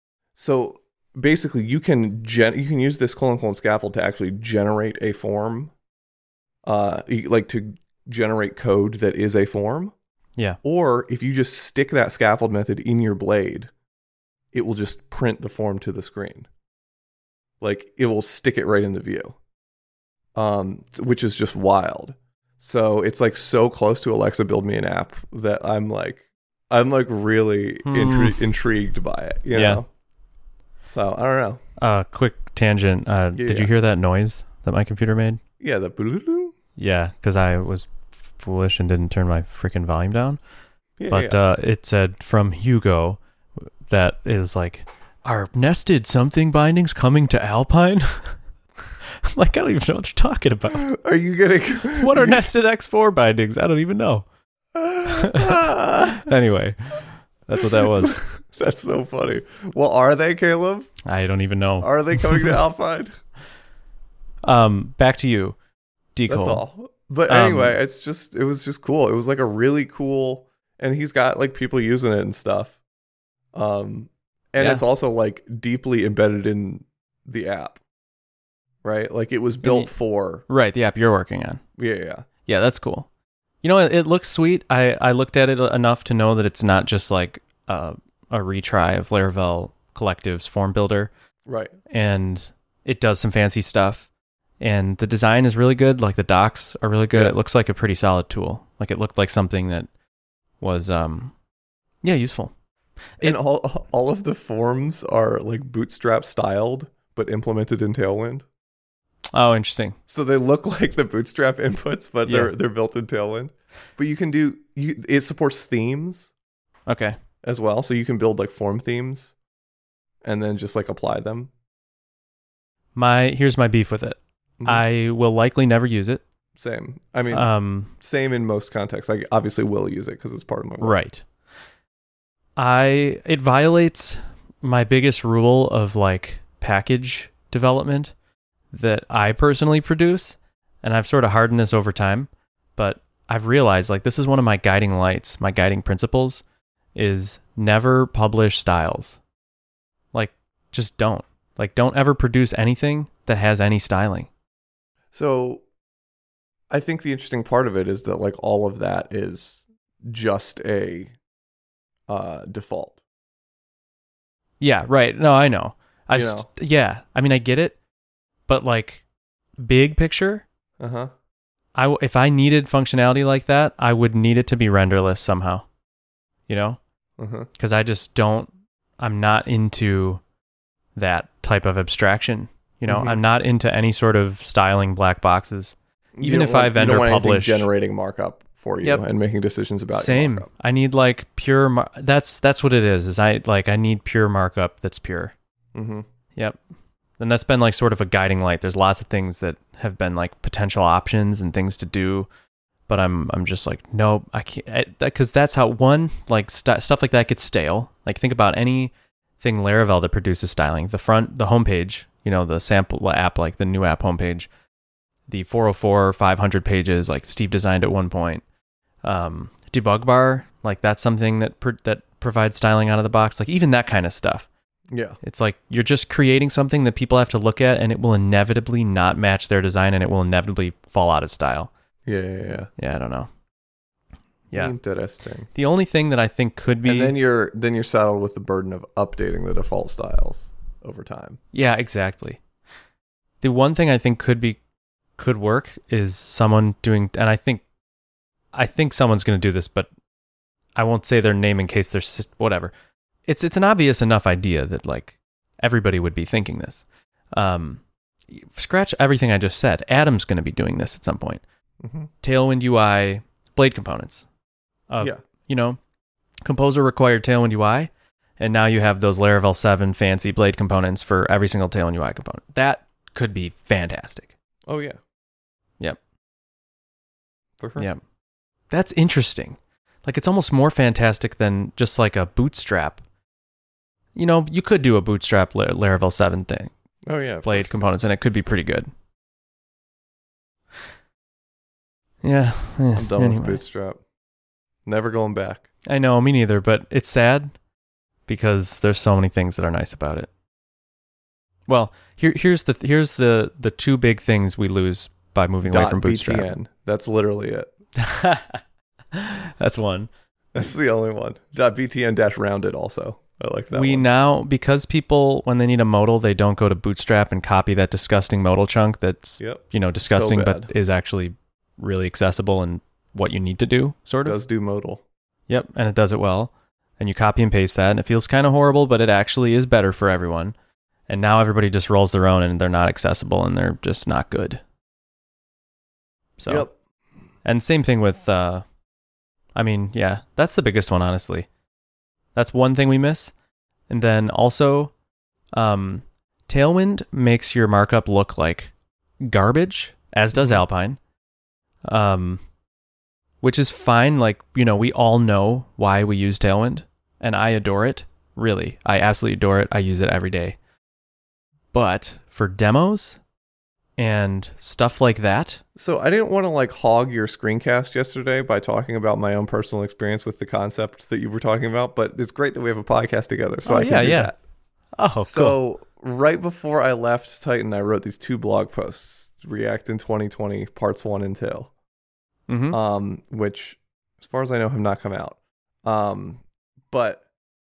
So basically you can gen, you can use this colon colon scaffold to actually generate a form, uh, you- like to generate code that is a form. Yeah. Or if you just stick that scaffold method in your blade, it will just print the form to the screen. Like it will stick it right in the view, um, which is just wild. So it's like so close to Alexa build me an app that I'm like, I'm like really Hmm. intri- intrigued by it. You Yeah. know. So I don't know. Uh, quick tangent. Uh, Yeah, did you yeah. hear that noise that my computer made? Yeah, the boo-doo-doo. Yeah, because I was foolish and didn't turn my freaking volume down. Yeah, But yeah. uh, it said from Hugo that is like, are nested something bindings coming to Alpine? I'm like, I don't even know what you're talking about. Are you getting? What are nested X four bindings? I don't even know. Anyway, that's what that was. That's so funny. Well, are they, Caleb? I don't even know. Are they coming to Alpine? Um, back to you, Decol. That's all. But Um, anyway, it's just it was just cool. It was like a really cool, and he's got like people using it and stuff. Um, and Yeah. it's also like deeply embedded in the app, right? Like it was built the- for Right, the app you're working on. yeah, yeah. Yeah, that's cool. You know, it, it looks sweet. I, I looked at it enough to know that it's not just like a, a retry of Laravel Collective's form builder, Right. and it does some fancy stuff. And the design is really good. Like the docs are really good. Yeah. It looks like a pretty solid tool. Like it looked like something that was, um, yeah, useful. And It- all all of the forms are like Bootstrap styled, but implemented in Tailwind. Oh, interesting. So they look like the Bootstrap inputs, but they're Yeah. they're built in Tailwind. But you can do you. It supports themes Okay. as well, so you can build like form themes, and then just like apply them. My here's my beef with it. Mhm. I will likely never use it. Same. I mean, Um, same in most contexts. I obviously will use it because it's part of my work. right. I it violates my biggest rule of like package development that I personally produce, and I've sort of hardened this over time, but I've realized like this is one of my guiding lights, my guiding principles is never publish styles. Like just don't. Like don't ever produce anything that has any styling. So, I think the interesting part of it is that like all of that is just a uh, default. Yeah, right. No, I know. I You st- yeah, I mean I get it, but like big picture, Uh huh. I w- if I needed functionality like that, I would need it to be renderless somehow. You know? Uh huh. Cuz I just don't I'm not into that type of abstraction. You know, Mhm. I'm not into any sort of styling black boxes. Even if I vendor you don't want anything publish- generating markup for you Yep. and making decisions about your Same. markup. I need like pure mar- that's that's what it is. Is I like I need pure markup that's pure. Mm-hmm. Yep. And that's been like sort of a guiding light. There's lots of things that have been like potential options and things to do, but I'm I'm just like no, I can't because that's how one like st- stuff like that gets stale. Like think about anything Laravel that produces styling. The front, the homepage, you know, the sample app, like the new app homepage, the four oh four, five hundred pages, like Steve designed at one point. Um, debug bar, like that's something that pr- that provides styling out of the box. Like even that kind of stuff. Yeah. It's like you're just creating something that people have to look at, and it will inevitably not match their design, and it will inevitably fall out of style. Yeah. Yeah. Yeah. Yeah, I don't know. Yeah. Interesting. The only thing that I think could be, And then you're then you're saddled with the burden of updating the default styles over time. yeah, exactly. The one thing I think could be could work is someone doing, and I think I think someone's going to do this, but I won't say their name in case there's whatever. It's it's an obvious enough idea that like everybody would be thinking this. Um, scratch everything I just said. Adam's going to be doing this at some point. Mm-hmm. Tailwind U I Blade components. Uh, yeah. You know, Composer required Tailwind U I, and now you have those Laravel seven fancy Blade components for every single Tailwind U I component. That could be fantastic. Oh yeah. Yep. For sure. Yep. That's interesting. Like it's almost more fantastic than just like a Bootstrap. You know, you could do a Bootstrap La- Laravel seven thing, Oh yeah. Blade components, and it could be pretty good. Yeah. eh, I'm done anyway. with Bootstrap. Never going back. I know, me neither, but it's sad because there's so many things that are nice about it. Well, here here's the here's the the two big things we lose by moving away Dot from Bootstrap. B T N. That's literally it. That's one. That's the only one. Dot B T N dash rounded also. I like that we one. now, because people, when they need a modal, they don't go to Bootstrap and copy that disgusting modal chunk that's, Yep. you know, disgusting, bad. but is actually really accessible and what you need to do, sort of. Does do modal. Yep, and it does it well. And you copy and paste that, and it feels kind of horrible, but it actually is better for everyone. And now everybody just rolls their own, and they're not accessible, and they're just not good. So, Yep. and same thing with, uh, I mean, yeah, that's the biggest one, honestly. That's one thing we miss. And then also, um, Tailwind makes your markup look like garbage, as does Alpine. Um, which is fine. Like, you know, we all know why we use Tailwind, and I adore it. Really, I absolutely adore it. I use it every day. But for demos and stuff like that. So I didn't want to like hog your screencast yesterday by talking about my own personal experience with the concepts that you were talking about, but it's great that we have a podcast together, so oh, I yeah, can do yeah. that. Oh, so cool. Right before I left Titan, I wrote these two blog posts, React in twenty twenty, parts one and two, Mm-hmm. um, which, as far as I know, have not come out. Um, but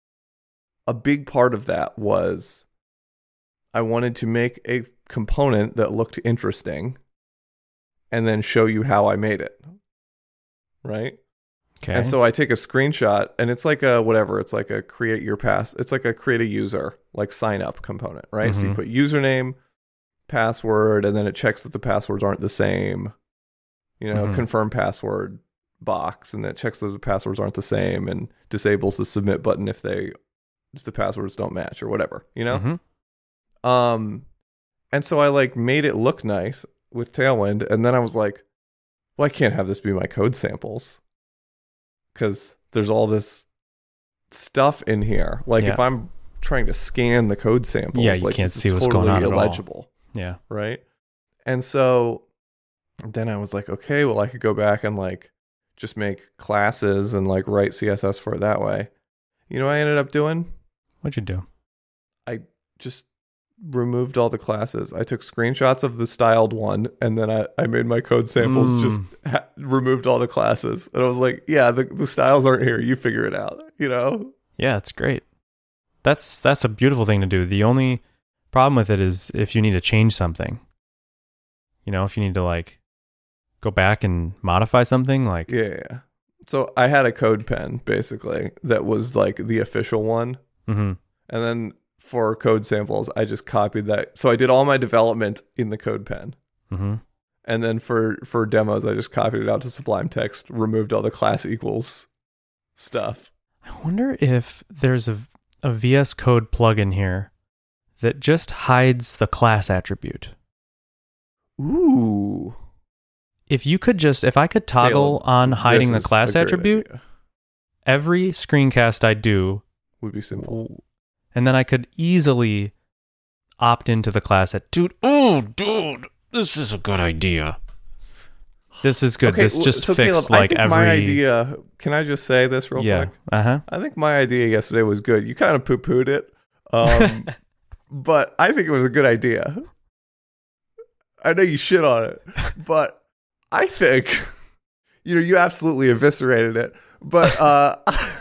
a big part of that was I wanted to make a component that looked interesting and then show you how I made it. Right? Okay. And so I take a screenshot, and it's like a whatever, it's like a create your pass, it's like a create a user, like sign up component, right? Mm-hmm. So you put username, password, and then it checks that the passwords aren't the same. You know, Mm-hmm. confirm password box, and it checks that the passwords aren't the same and disables the submit button if they if the passwords don't match or whatever, you know? Mm-hmm. Um and so I like made it look nice with Tailwind, and then I was like, well, I can't have this be my code samples, because there's all this stuff in here. Like Yeah. if I'm trying to scan the code samples, Yeah, you like, can't this is see what's totally going on at all. illegible, Yeah. right? And so then I was like, okay, well, I could go back and like just make classes and like write C S S for it that way. You know what I ended up doing? What'd you do? I just removed all the classes. I took screenshots of the styled one, and then I, I made my code samples, Mm. just ha- removed all the classes. And I was like, yeah, the, the styles aren't here. You figure it out, you know? Yeah, it's great. That's that's a beautiful thing to do. The only problem with it is if you need to change something. You know, if you need to like go back and modify something, like Yeah, yeah. So I had a code pen, basically, that was like the official one. mm-hmm. And then for code samples, I just copied that. So I did all my development in the code pen. Mm-hmm. And then for, for demos, I just copied it out to Sublime Text, removed all the class equals stuff. I wonder if there's a, a V S Code plugin here that just hides the class attribute. Ooh. If you could just, if I could toggle Caleb, on hiding the this is class a great attribute, idea. every screencast I do, Would be simple. and then I could easily opt into the class at, dude, oh, dude, this is a good idea. This is good. Okay, this well, just so fixed Caleb, I like think every... my idea, can I just say this real yeah. quick? Uh-huh. I think my idea yesterday was good. You kind of poo-pooed it. Um, but I think it was a good idea. I know you shit on it, but I think, you know, you absolutely eviscerated it, but uh,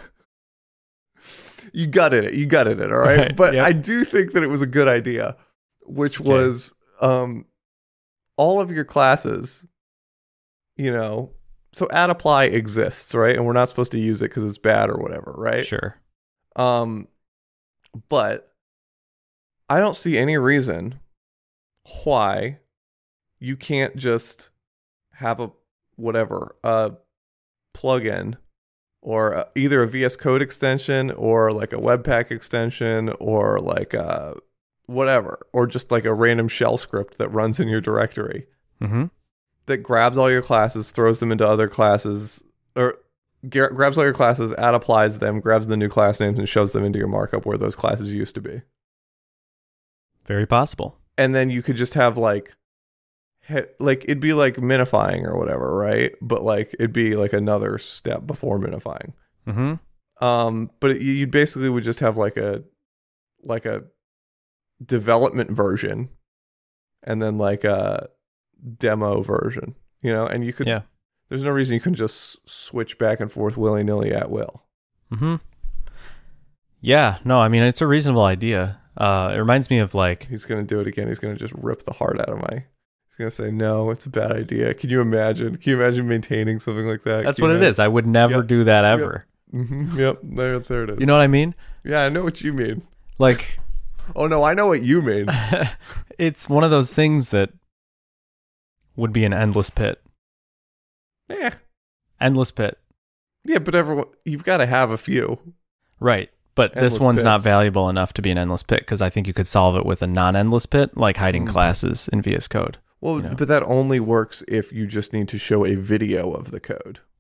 you gutted it. You gutted it, all right? Right, But yep. I do think that it was a good idea, which was um, all of your classes, you know, so add apply exists, right? And we're not supposed to use it because it's bad or whatever, right? Sure. Um, but I don't see any reason why you can't just have a whatever a plugin or a, either a V S Code extension or like a Webpack extension or like a whatever, or just like a random shell script that runs in your directory Mm-hmm. that grabs all your classes, throws them into other classes, or gra- grabs all your classes, add applies them, grabs the new class names, and shoves them into your markup where those classes used to be. Very possible. And then you could just have like, he- like it'd be like minifying or whatever, right? But like it'd be like another step before minifying. Mm-hmm. Um, but it, you basically would just have like a, like a development version, and then like a demo version, you know, and you could, Yeah. there's no reason you can just switch back and forth willy-nilly at will. Mm-hmm. Yeah. No, I mean, it's a reasonable idea. Uh, it reminds me of like... He's going to do it again. He's going to just rip the heart out of my, he's going to say, no, it's a bad idea. Can you imagine? Can you imagine maintaining something like that? That's Can what you it is. I would never Yep. do that ever. Mm-hmm. Yep. There, there it is. You know what I mean? Yeah, I know what you mean. Like... Oh, no, I know what you mean. It's one of those things that would be an endless pit. Yeah. Endless pit. Yeah, but everyone, you've got to have a few. Right. But Endless this one's not pits. valuable enough to be an endless pit because I think you could solve it with a non-endless pit, like hiding Mm. classes in V S Code. Well, You know. but that only works if you just need to show a video of the code.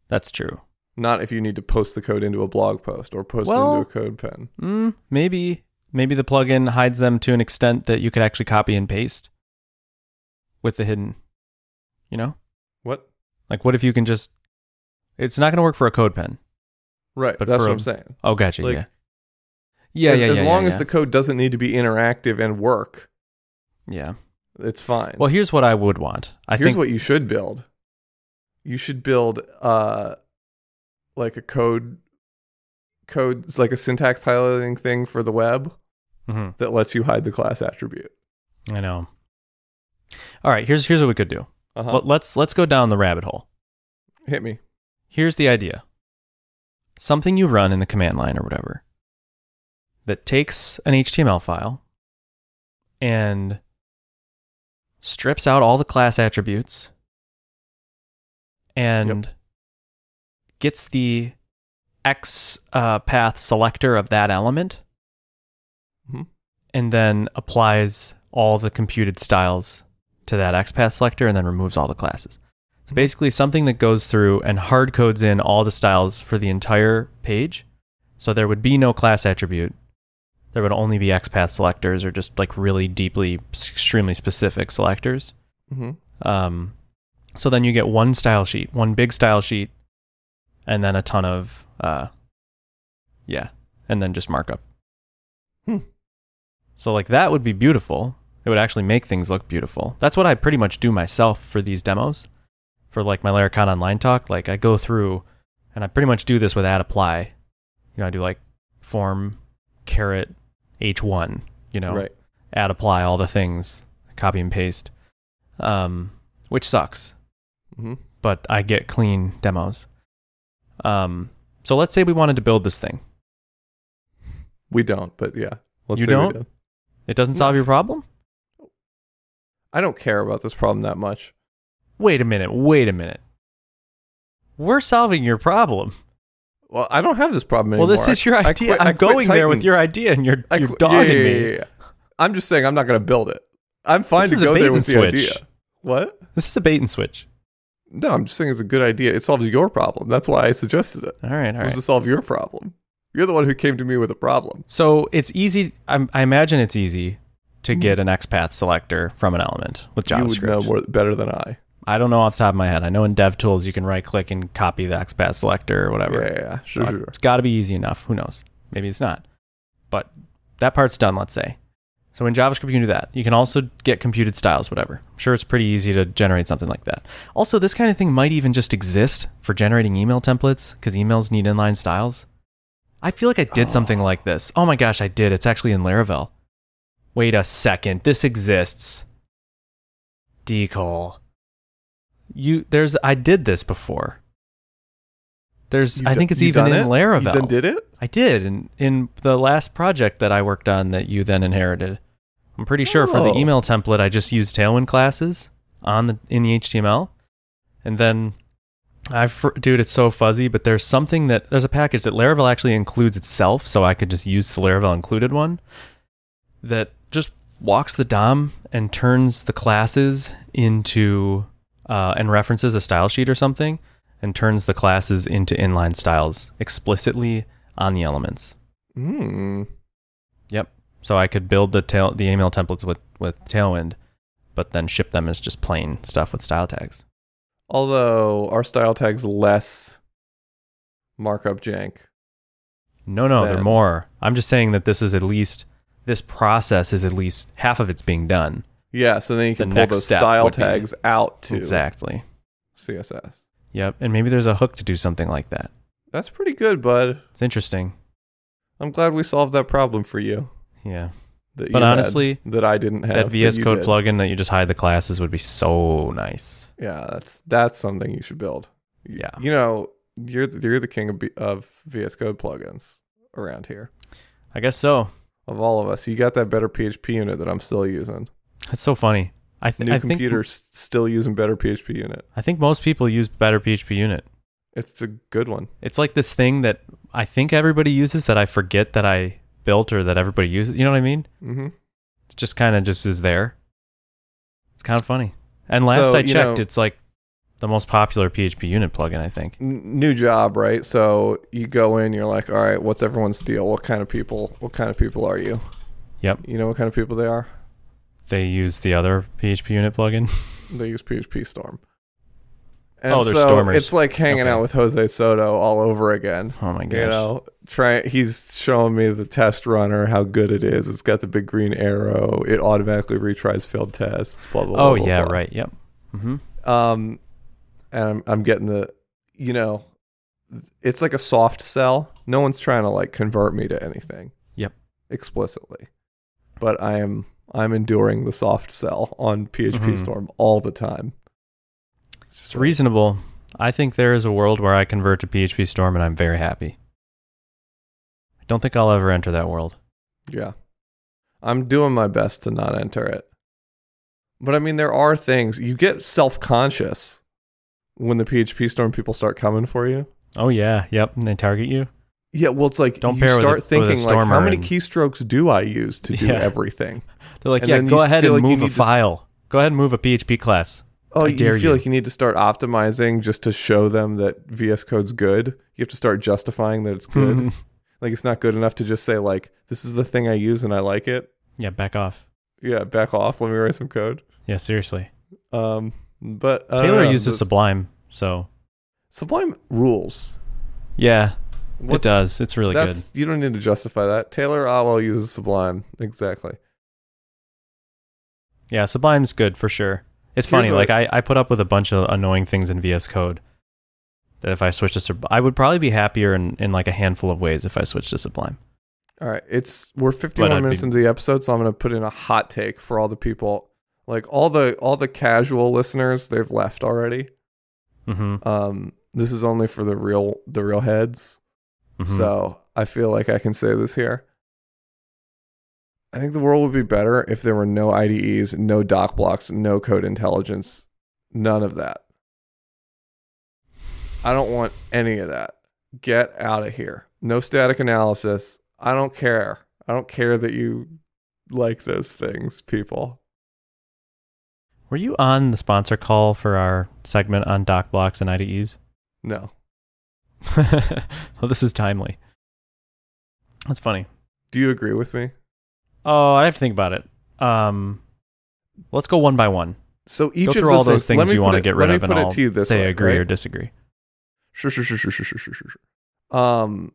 That's true. Not if you need to post the code into a blog post or post Well, it into a code pen. Mm, maybe maybe the plugin hides them to an extent that you could actually copy and paste with the hidden, you know? What? Like, what if you can just... It's not going to work for a code pen. Right, But that's for what a- I'm saying. Oh, gotcha, Like, yeah. Yeah, as, yeah, as yeah, long yeah, as yeah. the code doesn't need to be interactive and work, Yeah. it's fine. Well, here's what I would want. I Here's think... what you should build. You should build uh, like a code, code, it's like a syntax highlighting thing for the web Mhm, that lets you hide the class attribute. I know. All right, here's here's what we could do. Uh-huh. Let- Let's let's go down the rabbit hole. Hit me. Here's the idea. Something you run in the command line or whatever that takes an H T M L file and strips out all the class attributes and gets the X uh, path selector of that element Mhm. and then applies all the computed styles to that X path selector and then removes all the classes. So basically something that goes through and hard codes in all the styles for the entire page. So there would be no class attribute. There would only be XPath selectors or just like really deeply, extremely specific selectors. Mm-hmm. Um, so then you get one style sheet, one big style sheet, and then a ton of, uh, yeah, and then just markup. Hmm. So like that would be beautiful. It would actually make things look beautiful. That's what I pretty much do myself for these demos. For like my Laracon Online talk, like I go through and I pretty much do this with add apply. You know, I do like form caret H one, you know, Right. add apply all the things, copy and paste, um, which sucks, Mm-hmm. but I get clean demos. Um, so let's say we wanted to build this thing. We don't, but yeah. Let's You say we don't? did. It doesn't solve your problem? I don't care about this problem that much. Wait a minute, wait a minute. We're solving your problem. Well, I don't have this problem Well, anymore. this is your I idea. quit- I I'm quit going there with Titan. your idea, and you're I you're qu- dogging yeah, yeah, me. yeah, yeah. I'm just saying I'm not going to build it. I'm fine This to is a go bait there and with the switch. idea. What? This is a bait and switch. No, I'm just saying it's a good idea. It solves your problem. That's why I suggested it. All right, all It was right. to solve your problem. You're the one who came to me with a problem. So it's easy. I, I imagine it's easy to Mhm. get an XPath selector from an element with You JavaScript. would know more better than I. I don't know off the top of my head. I know in DevTools you can right click and copy the XPath selector or whatever. Yeah, yeah, yeah. Sure, So sure, sure. It's got to be easy enough. Who knows? Maybe it's not. But that part's done, let's say. So in JavaScript, you can do that. You can also get computed styles, whatever. I'm sure it's pretty easy to generate something like that. Also, this kind of thing might even just exist for generating email templates because emails need inline styles. I feel like I did Oh. something like this. Oh my gosh, I did. It's actually in Laravel. Wait a second. This exists. Decol. You there's I did this before. There's You've I do- think it's you've even done in it? Laravel. You done did it? I did in in the last project that I worked on that you then inherited. I'm pretty sure for the Oh. email template I just used Tailwind classes on the in the H T M L, and then I dude it's so fuzzy, but there's something that there's a package that Laravel actually includes itself, so I could just use the Laravel included one that just walks the D O M and turns the classes into uh, and references a style sheet or something and turns the classes into inline styles explicitly on the elements. Hmm. Yep. So I could build the tail the email templates with, with Tailwind, but then ship them as just plain stuff with style tags. Although our style tag's less markup jank. No, no, they're Then- more. I'm just saying that this is at least this process is at least half of it's being done. Yeah, so then you can The pull next those step style would be- tags out to Exactly. C S S. Yep. And maybe there's a hook to do something like that. That's pretty good, bud. It's interesting. I'm glad we solved that problem for you. Yeah. That But you had, honestly, that I didn't have. that V S you Code did. plugin that you just hide the classes would be so nice. Yeah, that's that's something you should build. Y- Yeah. You know, you're the, you're the king of, B, of V S Code plugins around here. I guess so. Of all of us, you got that better P H P unit that I'm still using. It's so funny. I, th- New I think computers still using better P H P unit. I think most people use better P H P unit. It's a good one. It's like this thing that I think everybody uses that I forget that I built or that everybody uses. You know what I mean? Mm-hmm. It just kind of just is there. It's kind of funny. And last So, I you checked, know- it's like the most popular P H P unit plugin, I think. N- new job, right? So you go in, you're like, all right, what's everyone's deal? What kind of people? What kind of people are you? Yep. You know what kind of people they are? They use the other P H P unit plugin. They use P H P Storm. And oh, they're so Stormers. It's like hanging Okay. out with Jose Soto all over again. Oh my gosh. You know, try. He's showing me the test runner, how good it is. It's got the big green arrow. It automatically retries failed tests. Blah blah. oh blah, yeah, blah. right. Yep. Mm-hmm. Um, and I'm, I'm getting the, you know, it's like a soft sell. No one's trying to like convert me to anything. Yep. Explicitly, but I am I'm enduring the soft sell on P H P Mhm. Storm all the time. It's reasonable. I think there is a world where I convert to P H P Storm and I'm very happy. I don't think I'll ever enter that world. Yeah. I'm doing my best to not enter it. But I mean, there are things, you get self-conscious when the P H P Storm people start coming for you. Oh yeah, yep. And they target you. Yeah, well, it's like Don't you pair with start a- with a thinking, like, how Stormer many and- keystrokes do I use to do Yeah. everything? They're like, And yeah, then go you ahead feel and like you move a need to s- file. Go ahead and move a P H P class. Oh, I you dare feel you. like you need to start optimizing just to show them that V S Code's good. You have to start justifying that it's good. Like, it's not good enough to just say, like, this is the thing I use and I like it. Yeah, back off. Yeah, back off. Let me write some code. Yeah, seriously. Um, but I don't Taylor know, uses this- Sublime, so Sublime rules. yeah, What's- it does. It's really That's good. you don't need to justify that. Taylor Otwell uses Sublime. Exactly. Yeah, Sublime's good for sure. It's Here's funny, a- like I, I put up with a bunch of annoying things in V S Code that if I switched to Sublime, I would probably be happier in, in like a handful of ways if I switched to Sublime. All right, it's we're fifty-one I'd minutes be- into the episode, so I'm going to put in a hot take for all the people, like all the all the casual listeners. They've left already. Mm-hmm. Um, this is only for the real the real heads. Mm-hmm. So I feel like I can say this here. I think the world would be better if there were no I D Es, no doc blocks, no code intelligence, none of that. I don't want any of that. Get out of here. No static analysis. I don't care. I don't care that you like those things, people. Were you on the sponsor call for our segment on doc blocks and I D Es? No. Well, this is timely. That's funny. Do you agree with me? Oh, I have to think about it. Um, let's go one by one. So each Go of through those all those things, let things me you put want to it- get let rid me of, and put it I'll to you this say way, agree or right? disagree. Sure, sure, sure, sure, sure, sure, sure, sure, sure. Um,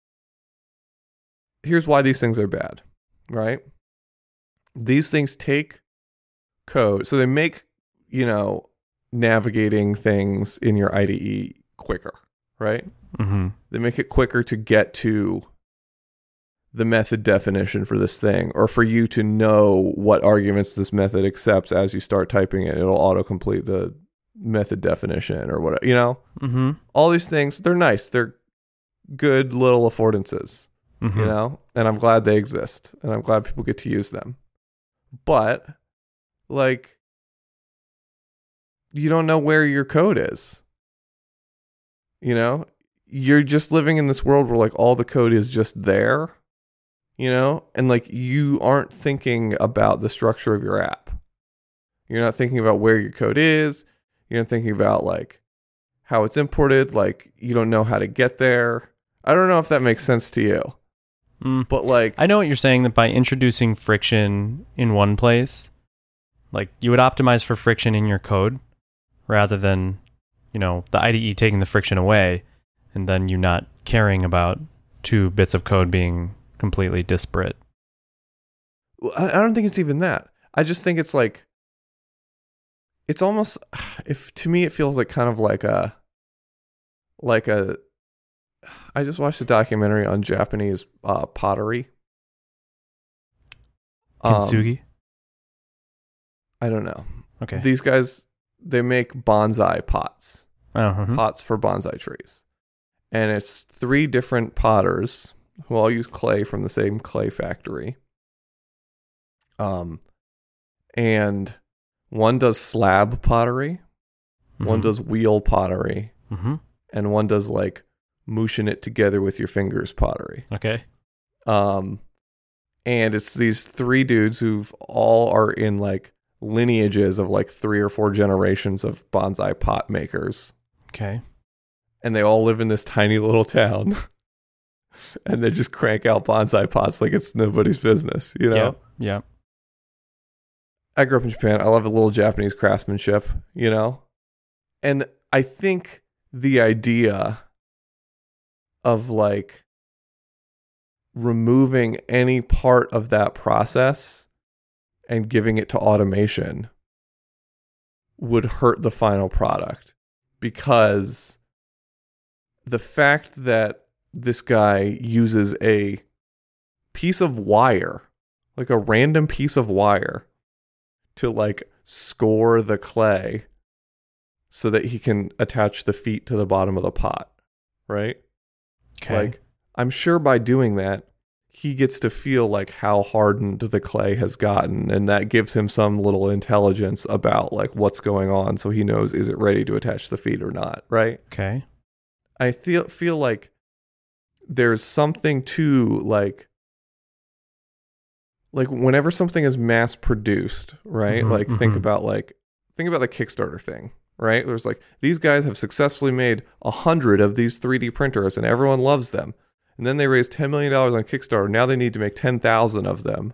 here's why these things are bad, right? These things take code, so they make, you know, navigating things in your I D E quicker, right? Mm-hmm. They make it quicker to get to the method definition for this thing, or for you to know what arguments this method accepts as you start typing it. It'll autocomplete the method definition or whatever, you know? Mm-hmm. All these things, they're nice. They're good little affordances, Mm-hmm. you know? And I'm glad they exist, and I'm glad people get to use them. But, like, you don't know where your code is. You know? You're just living in this world where, like, all the code is just there, you know? And, like, you aren't thinking about the structure of your app. You're not thinking about where your code is. You're not thinking about, like, how it's imported. Like, you don't know how to get there. I don't know if that makes sense to you. Mm. But, like, I know what you're saying, that by introducing friction in one place, like you would optimize for friction in your code rather than, you know, the I D E taking the friction away and then you not caring about two bits of code being completely disparate. I I don't think it's even that. I just think it's like, it's almost, if to me it feels like kind of like a, like a, I just watched a documentary on Japanese uh, pottery. Um, Kintsugi? I don't know. Okay. These guys, they make bonsai pots, Oh, mhm. pots for bonsai trees. And it's three different potters who all use clay from the same clay factory. Um, and one does slab pottery, one Mhm. does wheel pottery, Mhm. and one does like mooshing it together with your fingers pottery. Okay. Um, and it's these three dudes who've all are in like lineages of like three or four generations of bonsai pot makers. Okay. And they all live in this tiny little town. And they just crank out bonsai pots like it's nobody's business, you know? Yeah. Yeah. I grew up in Japan. I love a little Japanese craftsmanship, you know? And I think the idea of like removing any part of that process and giving it to automation would hurt the final product, because the fact that this guy uses a piece of wire, like a random piece of wire, to like score the clay so that he can attach the feet to the bottom of the pot, right? Okay. Like, I'm sure by doing that, he gets to feel like how hardened the clay has gotten, and that gives him some little intelligence about like what's going on, so he knows, is it ready to attach the feet or not, right? Okay. I feel feel like there's something to like like whenever something is mass produced, right? Mhm, like think mhm. about like think about the Kickstarter thing, right? There's like, these guys have successfully made a hundred of these three D printers and everyone loves them. And then they raised ten million dollars on Kickstarter. Now they need to make ten thousand of them.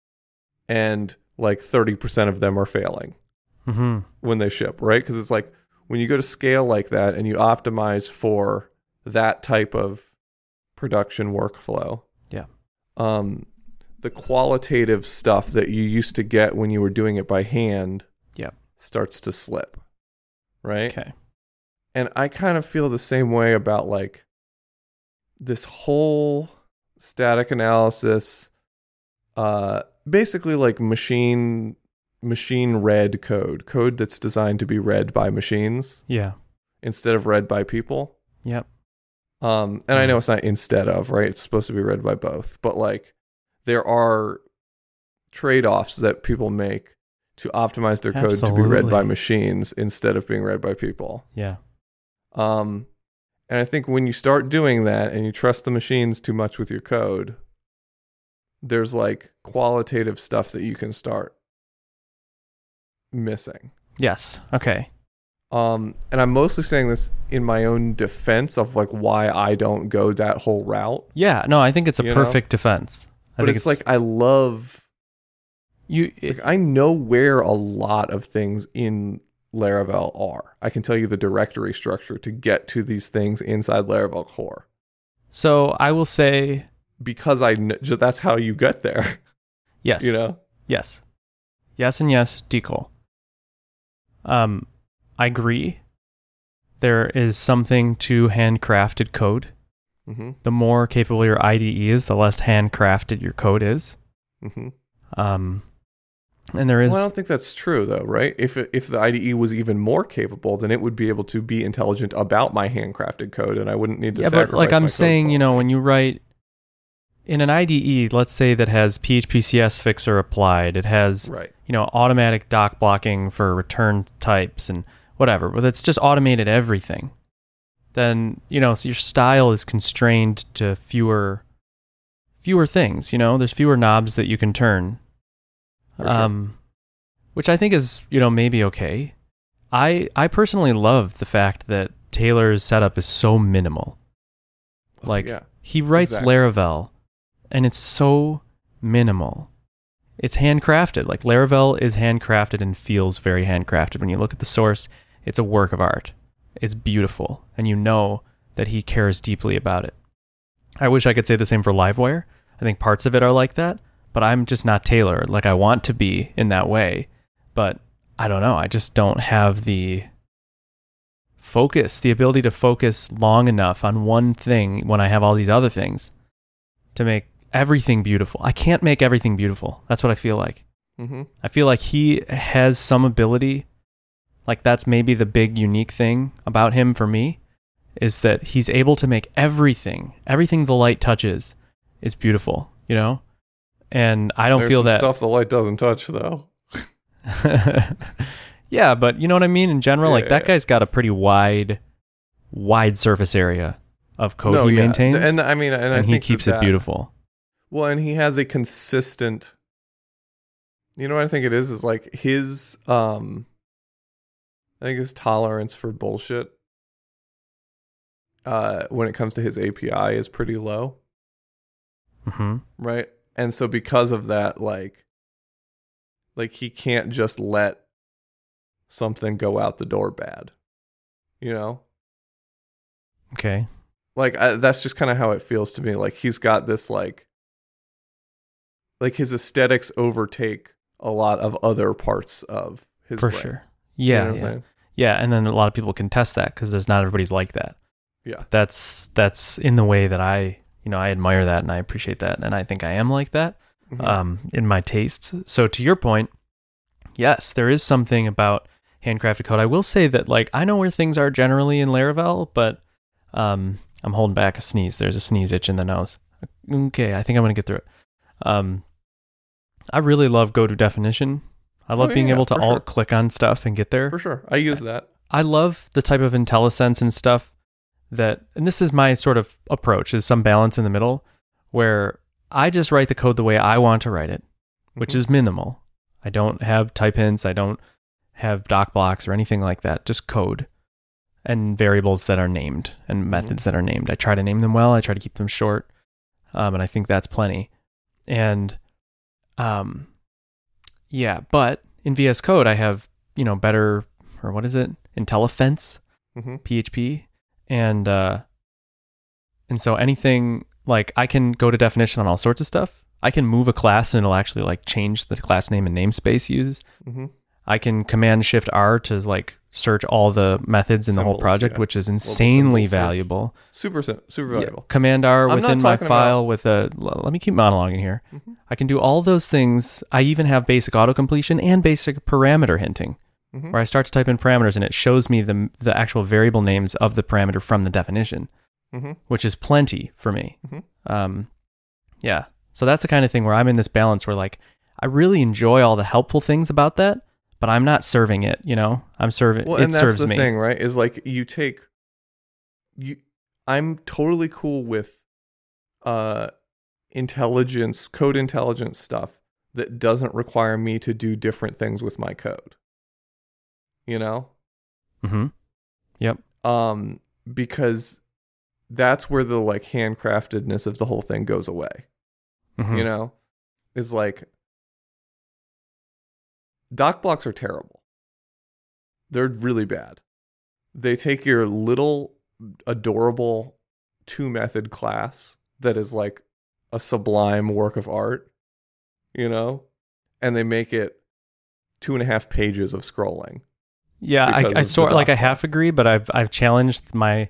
And like thirty percent of them are failing Mm-hmm. when they ship, right? Because it's like when you go to scale like that and you optimize for that type of production workflow. Yeah. Um, the qualitative stuff that you used to get when you were doing it by hand Yeah. starts to slip, right? Okay. And I kind of feel the same way about like this whole static analysis, uh, basically like machine machine read code, code that's designed to be read by machines Yeah. instead of read by people. Yep. Um, and I know it's not instead of, right? It's supposed to be read by both, but like there are trade-offs that people make to optimize their code to be read by Absolutely. machines instead of being read by people. Yeah. Um, and I think when you start doing that and you trust the machines too much with your code, there's like qualitative stuff that you can start missing. Yes. Okay. Um, and I'm mostly saying this in my own defense of like why I don't go that whole route. Yeah. No, I think it's a You know? perfect defense. I But think it's, like I love, you. It, like, I know where a lot of things in Laravel are. I can tell you the directory structure to get to these things inside Laravel core. so I will say Because I kn- ju- that's how you get there, yes. you know? Yes. Yes and yes, Decol. Um, I agree. There is something to handcrafted code. Mm-hmm. The more capable your I D E is, the less handcrafted your code is. Mm-hmm. Um, and there is... Well, I don't think that's true, though, right? If it, if the I D E was even more capable, then it would be able to be intelligent about my handcrafted code, and I wouldn't need to yeah, sacrifice but like my I'm code saying, you know, quality. when you write in an I D E, let's say that has P H P C S fixer applied, it has Right. you know automatic doc blocking for return types and whatever, but it's just automated everything. Then you know so your style is constrained to fewer fewer things. You know, there's fewer knobs that you can turn. For sure. Um, which I think is, you know, maybe okay. I I personally love the fact that Taylor's setup is so minimal. Like yeah. he writes exactly. Laravel, and it's so minimal. It's handcrafted. Like Laravel is handcrafted and feels very handcrafted. When you look at the source, it's a work of art. It's beautiful, and you know that he cares deeply about it. I wish I could say the same for Livewire. I think parts of it are like that, but I'm just not Taylor. Like I want to be in that way, but I don't know. I just don't have the focus, the ability to focus long enough on one thing when I have all these other things to make everything beautiful. I can't make everything beautiful. That's what I feel like. Mm-hmm. I feel like he has some ability, like that's maybe the big unique thing about him for me, is that he's able to make everything, everything the light touches is beautiful, you know? And I don't There's feel some that stuff the light doesn't touch, though. yeah, but you know what I mean? In general, like Yeah, that yeah. guy's got a pretty wide, wide surface area of code no, he yeah. maintains, and I mean, and, and I he think keeps that it that- beautiful. Well, and he has a consistent You know what I think it is? Is like his, um, I think his tolerance for bullshit uh, when it comes to his A P I is pretty low. Mm-hmm. Right? And so because of that, like, like he can't just let something go out the door bad, you know? Okay. Like, I, that's just kind of how it feels to me. Like, he's got this, like, like his aesthetics overtake a lot of other parts of his For brain. sure. Yeah. You know what I'm yeah. saying? Yeah. And then a lot of people can test that because there's not everybody's like that. Yeah. That's, that's in the way that I, you know, I admire that and I appreciate that. And I think I am like that Mhm. um, in my tastes. So to your point, yes, there is something about handcrafted code. I will say that, like, I know where things are generally in Laravel, but um, I'm holding back a sneeze. There's a sneeze itch in the nose. Okay, I think I'm going to get through it. Um, I really love go to definition. I love Oh, being yeah, able to for alt sure. click on stuff and get there. For sure. I use that. I love the type of IntelliSense and stuff that, and this is my sort of approach, is some balance in the middle where I just write the code the way I want to write it, which Mhm. is minimal. I don't have type hints. I don't have doc blocks or anything like that. Just code and variables that are named and methods that are named. I try to name them well. I try to keep them short. Um, and I think that's plenty. And, um, yeah, but in V S Code, I have, you know, better, or what is it? IntelliFence, Mhm. P H P. And, uh, and so anything, like, I can go to definition on all sorts of stuff. I can move a class and it'll actually like change the class name and namespace used. Mhm. I can command shift R to like search all the methods in the whole Symbols, project, yeah. which is insanely symbol search. valuable. Super, sim- super Yeah. valuable. Command R I'm not within my talking file with a, l- let me keep monologuing here. Mhm. I can do all those things. I even have basic auto completion and basic parameter hinting, Mhm. where I start to type in parameters and it shows me the the actual variable names of the parameter from the definition, Mhm. which is plenty for me. Mhm. Um, yeah. So that's the kind of thing where I'm in this balance where, like, I really enjoy all the helpful things about that, but I'm not serving it, you know? I'm serving, Well, it and that's serves the me. thing, right? Is like you take you. I'm totally cool with uh, intelligence, code intelligence stuff that doesn't require me to do different things with my code. You know, Mm-hmm. Yep. um, because that's where the like handcraftedness of the whole thing goes away. Mm-hmm. You know, is like doc blocks are terrible. They're really bad. They take your little adorable two method class that is like a sublime work of art, you know, and they make it two and a half pages of scrolling. Yeah, because I, I of the sort like I doc half blocks. agree, but I've I've challenged my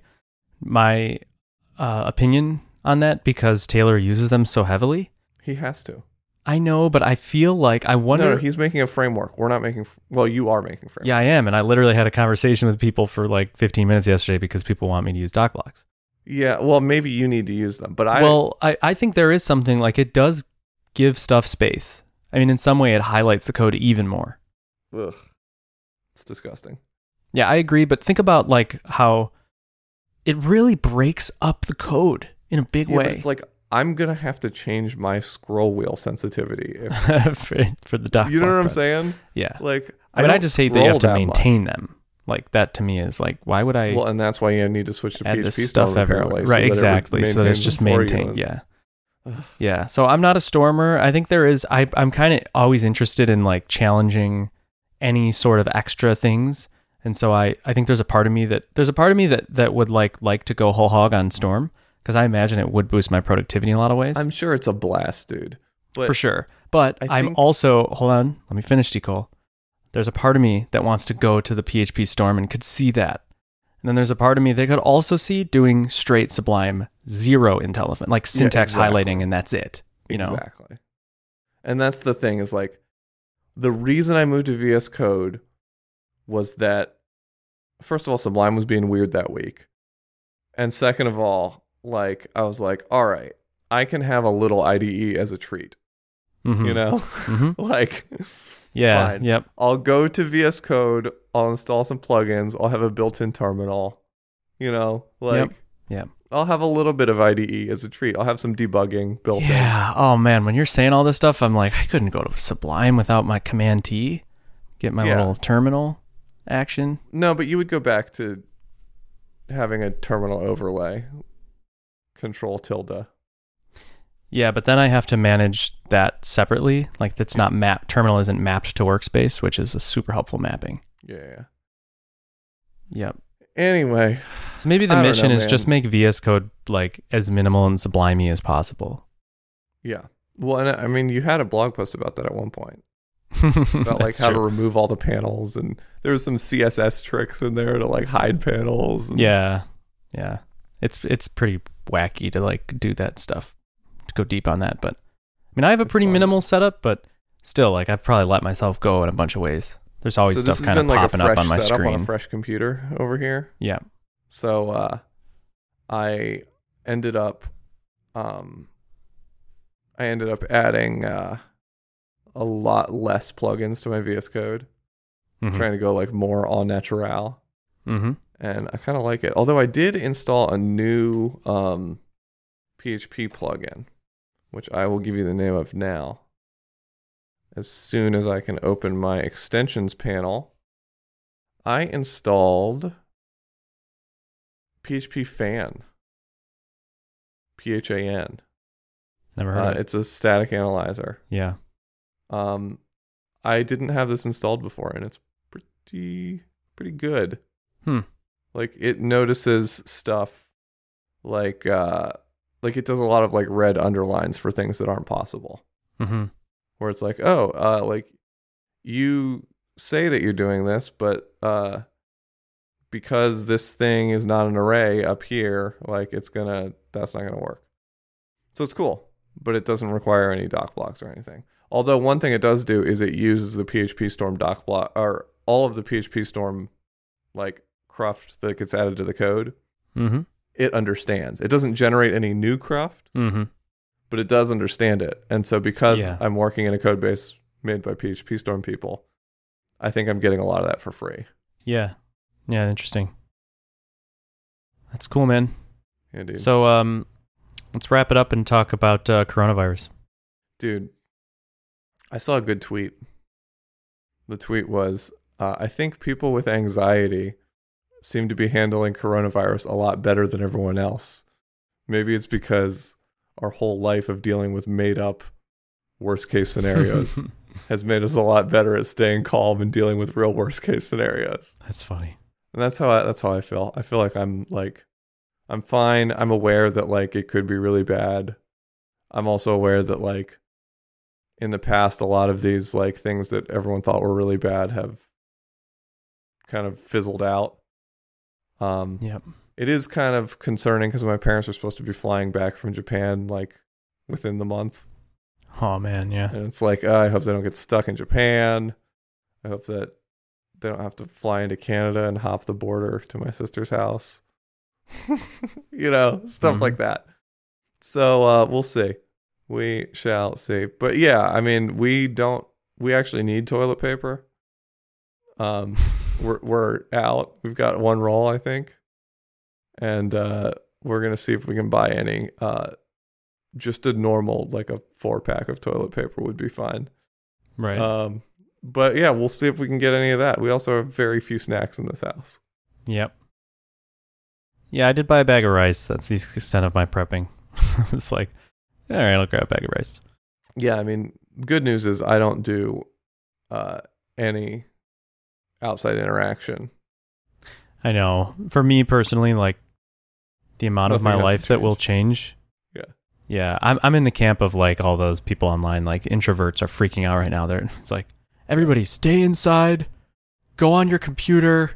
my uh, opinion on that because Taylor uses them so heavily. He has to. I know, but I feel like I wonder. No, no, he's making a framework. We're not making. f- Well, you are making framework. Yeah, I am, and I literally had a conversation with people for like fifteen minutes yesterday because people want me to use doc blocks. Yeah. Well, maybe you need to use them, but I. well, I, I think there is something like it does give stuff space. I mean, in some way, it highlights the code even more. Ugh, it's disgusting. Yeah, I agree, but think about like how it really breaks up the code in a big Yeah, way but it's like I'm gonna have to change my scroll wheel sensitivity. If, for, for the doc. you know block what I'm part. saying? Yeah. Like I mean, I don't just hate that you have to scroll that much. maintain them. Like that to me is like, why would I Well, and that's why you need to switch to add P H P this stuff Storm, everywhere? apparently, so Right, that it exactly. So that it's maintains just them for you maintained. and- Yeah. Ugh. Yeah. So I'm not a stormer. I think there is, I, I'm kind of always interested in like challenging any sort of extra things. And so I, I think there's a part of me that, there's a part of me that, that would like, like to go whole hog on Storm because I imagine it would boost my productivity in a lot of ways. I'm sure it's a blast, dude. But for sure. But I I'm think- also, hold on, let me finish, Nicole. There's a part of me that wants to go to the P H P Storm and could see that. And then there's a part of me that could also see doing straight Sublime, zero IntelliFence, like syntax exactly. highlighting, and that's it. You know? Exactly. And that's the thing is like the reason I moved to V S Code was that first of all, Sublime was being weird that week. And second of all, like I was like, all right, I can have a little I D E as a treat. Mhm. You know? Mhm. like Yeah. fine. Yep. I'll go to V S Code, I'll install some plugins, I'll have a built-in terminal. You know, like Yep. Yeah. I'll have a little bit of I D E as a treat. I'll have some debugging built in. Yeah. Oh man, when you're saying all this stuff, I'm like, I couldn't go to Sublime without my Command T, get my Yeah. little terminal action. No, but you would go back to having a terminal overlay. Control tilde. Yeah, but then I have to manage that separately. Like that's not map terminal isn't mapped to workspace, which is a super helpful mapping. Yeah. yeah. Yep. Anyway, So maybe the I don't mission know, is man. just make V S Code like as minimal and sublimey as possible. yeah. Well, and I mean, you had a blog post about that at one point. About like That's how to true. remove all the panels, and there was some C S S tricks in there to like hide panels. And, Yeah. Yeah. It's it's pretty wacky to like do that stuff. To go deep on that, but I mean I have a It's pretty fun. minimal setup, but still like I've probably let myself go in a bunch of ways. There's always so stuff this has kind of been like a popping fresh up on my setup screen. on a fresh computer over here. Yeah. So uh, I ended up, um, I ended up adding uh, a lot less plugins to my V S Code. Mhm. Trying to go like more au naturel, Mhm. and I kind of like it. Although I did install a new um, P H P plugin, which I will give you the name of now. As soon as I can open my extensions panel, I installed P H P Fan. P H A N. Never heard Uh, of it. it's a static analyzer. Yeah. Um, I didn't have this installed before, and it's pretty pretty good. Hmm. Like it notices stuff, like uh, like it does a lot of like red underlines for things that aren't possible. Mhm. Where it's like, oh, uh, like you say that you're doing this, but uh, because this thing is not an array up here, like it's gonna, that's not gonna work. So it's cool, but it doesn't require any doc blocks or anything. Although one thing it does do is it uses the P H P Storm doc block, or all of the P H P Storm like cruft that gets added to the code. Mhm. It understands. It doesn't generate any new cruft, Mhm. but it does understand it. And so because Yeah. I'm working in a code base made by P H P Storm people, I think I'm getting a lot of that for free. Yeah. Yeah, interesting. That's cool, man. Yeah, dude. So um let's wrap it up and talk about uh, coronavirus. Dude, I saw a good tweet. The tweet was, uh, I think people with anxiety seem to be handling coronavirus a lot better than everyone else. Maybe it's because our whole life of dealing with made up worst case scenarios has made us a lot better at staying calm and dealing with real worst case scenarios. That's funny. And that's how I, that's how I feel. I feel like I'm like I'm fine. I'm aware that like it could be really bad. I'm also aware that like in the past a lot of these like things that everyone thought were really bad have kind of fizzled out. Um Yep. It is kind of concerning because my parents are supposed to be flying back from Japan like within the month. Oh man, yeah. And it's like, oh, I hope they don't get stuck in Japan. I hope that they don't have to fly into Canada and hop the border to my sister's house. You know, stuff Mhm. like that. So uh, we'll see. We shall see. But yeah, I mean, we don't, we actually need toilet paper. Um, we're, we're out. We've got one roll, I think. And uh, we're going to see if we can buy any. Uh, just a normal, like a four pack of toilet paper would be fine. Right. Um, but yeah, we'll see if we can get any of that. We also have very few snacks in this house. Yep. Yeah, I did buy a bag of rice. That's the extent of my prepping. It's like, all right, I'll grab a bag of rice. Yeah, I mean, good news is I don't do uh, any outside interaction. I know. For me personally, like the amount of Nothing my has to life that will change. Yeah. Yeah, I'm I'm in the camp of like all those people online, like introverts are freaking out right now. They're it's like everybody stay inside, go on your computer.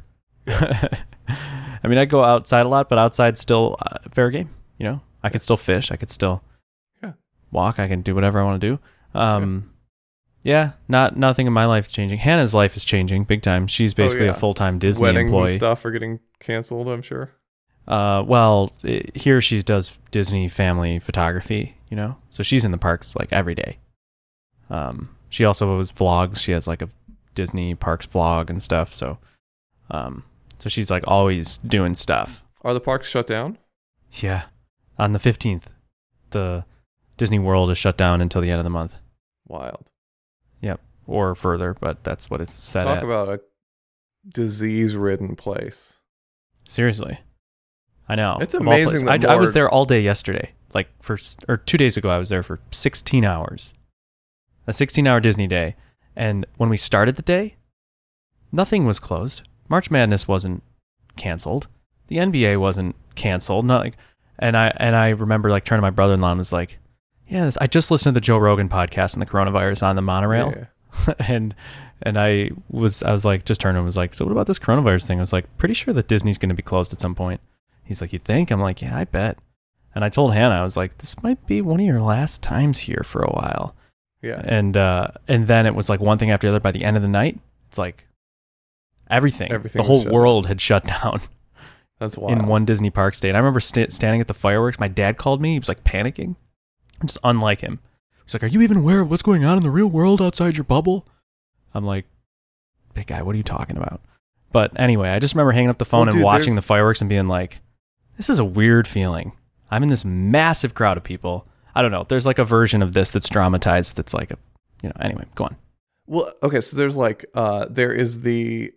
I mean, I go outside a lot, but outside still uh, fair game. You know, I could still fish. I could still Yeah. walk. I can do whatever I want to do. Um, yeah, not nothing in my life is changing. Hannah's life is changing big time. She's basically yeah. a full time Disney Weddings employee. and stuff are getting canceled, I'm sure. Uh, well, i here she does Disney family photography, you know, so she's in the parks like every day. Um, she also was vlogs. She has like a Disney parks vlog and stuff. So, um, so she's like always doing stuff. Are the parks shut down? Yeah. On the fifteenth, the Disney World is shut down until the end of the month. Wild. Yep. Or further, but that's what it's set Talk at. about a disease-ridden place. Seriously. I know. It's Of all amazing places. that I, I more- was there all day yesterday. Like for or two days ago I was there for sixteen hours. A sixteen-hour Disney day. And when we started the day, nothing was closed. March Madness wasn't canceled. The N B A wasn't canceled. Not like, and I and I remember like turning to my brother-in-law and was like, "Yeah, this, I just listened to the Joe Rogan podcast and the coronavirus on the monorail." Yeah. and and I was I was like just turned and was like, "So what about this coronavirus thing?" I was like, "Pretty sure that Disney's going to be closed at some point." He's like, "You think?" I'm like, "Yeah, I bet." And I told Hannah, I was like, "This might be one of your last times here for a while." Yeah. And uh, and then it was like one thing after the other. By the end of the night, it's like everything, Everything the was whole shut world had shut down That's wild. in one Disney park state. I remember st- standing at the fireworks. My dad called me. He was like panicking, just unlike him. He's like, "Are you even aware of what's going on in the real world outside your bubble?" I'm like, "Big guy, what are you talking about?" But anyway, I just remember hanging up the phone Well, and dude, watching the there's- fireworks and being like, "This is a weird feeling. I'm in this massive crowd of people. I don't know. There's like a version of this that's dramatized. That's like a, you know. Anyway, go on. Well, okay, so there's like uh there is the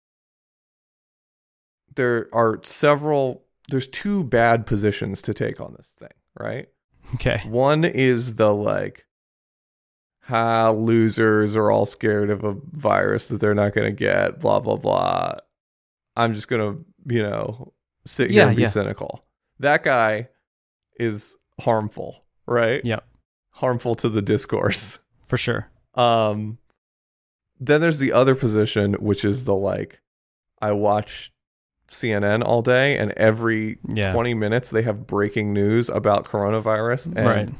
there are several there's two bad positions to take on this thing, right? Okay. One is the like ha losers are all scared of a virus that they're not going to get, blah blah blah. I'm just going to, you know, sit here Yeah, and be yeah. cynical. That guy is harmful, right? Yep. Harmful to the discourse. For sure. Um, then there's the other position, which is the like, I watch C N N all day, and every Yeah. twenty minutes they have breaking news about coronavirus. And Right.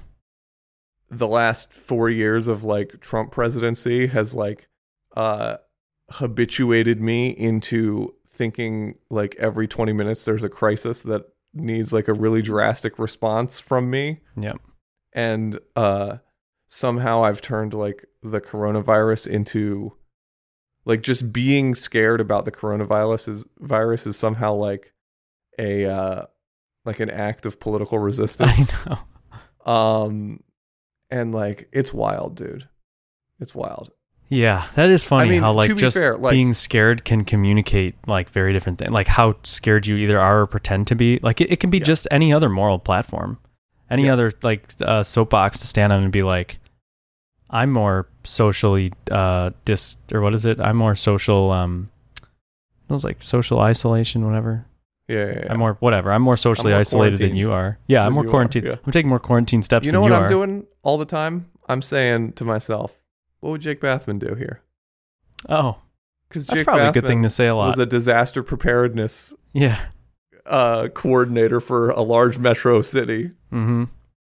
the last four years of like Trump presidency has like uh, habituated me into thinking like every twenty minutes there's a crisis that needs like a really drastic response from me. Yep. And uh somehow I've turned like the coronavirus into like just being scared about the coronavirus is virus is somehow like a uh like an act of political I resistance. know. Um and like it's wild, dude. It's wild. Yeah, that is funny I mean, how like to be just fair, like- being scared can communicate like very different things. Like how scared you either are or pretend to be. Like it, it can be Yeah. just any other moral platform, any Yeah. other like uh, soapbox to stand on and be like, I'm more socially uh dis or what is it? I'm more social. Um, it was like social isolation, whatever. Yeah, yeah, yeah. I'm more whatever. I'm more socially more isolated than quarantined you are. Yeah, I'm than more you are, quarantined. yeah. I'm taking more quarantine steps You know than what you I'm are. doing all the time? I'm saying to myself, what would Jake Bathman do here? Oh, Because that's Jake probably a Bathman good thing to say a lot. was a disaster preparedness yeah. uh, coordinator for a large metro city. Mm-hmm.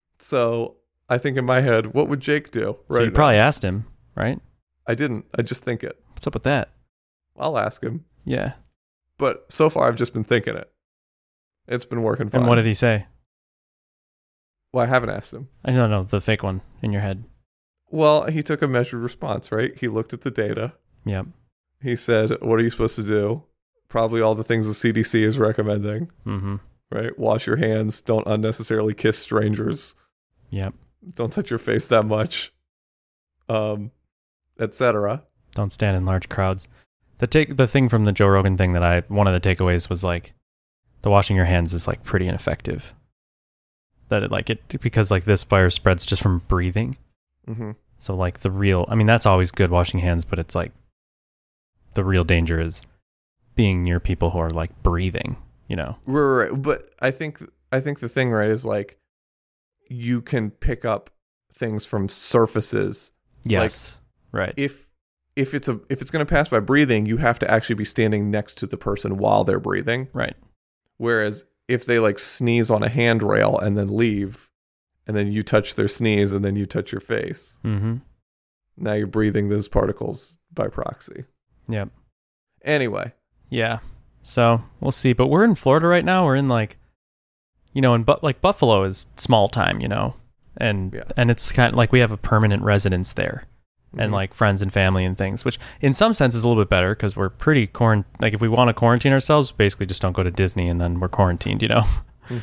So I think in my head, what would Jake do? So you now? probably asked him, right? I didn't. I just think it. What's up with that? I'll ask him. Yeah. But so far, I've just been thinking it. It's been working fine. And what did he say? Well, I haven't asked him. I don't know, the fake one in your head. Well, he took a measured response, right? He looked at the data. Yep. He said, what are you supposed to do? Probably all the things the C D C is recommending, Mm-hmm. right? Wash your hands. Don't unnecessarily kiss strangers. Yep. Don't touch your face that much. Um, et cetera. Don't stand in large crowds. The take the thing from the Joe Rogan thing that I one of the takeaways was like the washing your hands is like pretty ineffective. That it like it because like this virus spreads just from breathing. Mm-hmm. So like the real I mean that's always good washing hands, but it's like the real danger is being near people who are like breathing, you know. Right, right, right. But I think I think the thing, right, is like you can pick up things from surfaces. Yes. right. If if it's a if it's going to pass by breathing, you have to actually be standing next to the person while they're breathing. Right. Whereas if they like sneeze on a handrail and then leave, and then you touch their sneeze and then you touch your face, Mm-hmm. now you're breathing those particles by proxy. Yep. Anyway, Yeah. So we'll see. But we're in Florida right now. We're in like, you know, and but like Buffalo is small time, you know, and Yeah. and it's kind of like we have a permanent residence there, and Mhm. like friends and family and things, which in some sense is a little bit better because we're pretty quarant. Like if we want to quarantine ourselves, basically just don't go to Disney and then we're quarantined, you know. Mhm.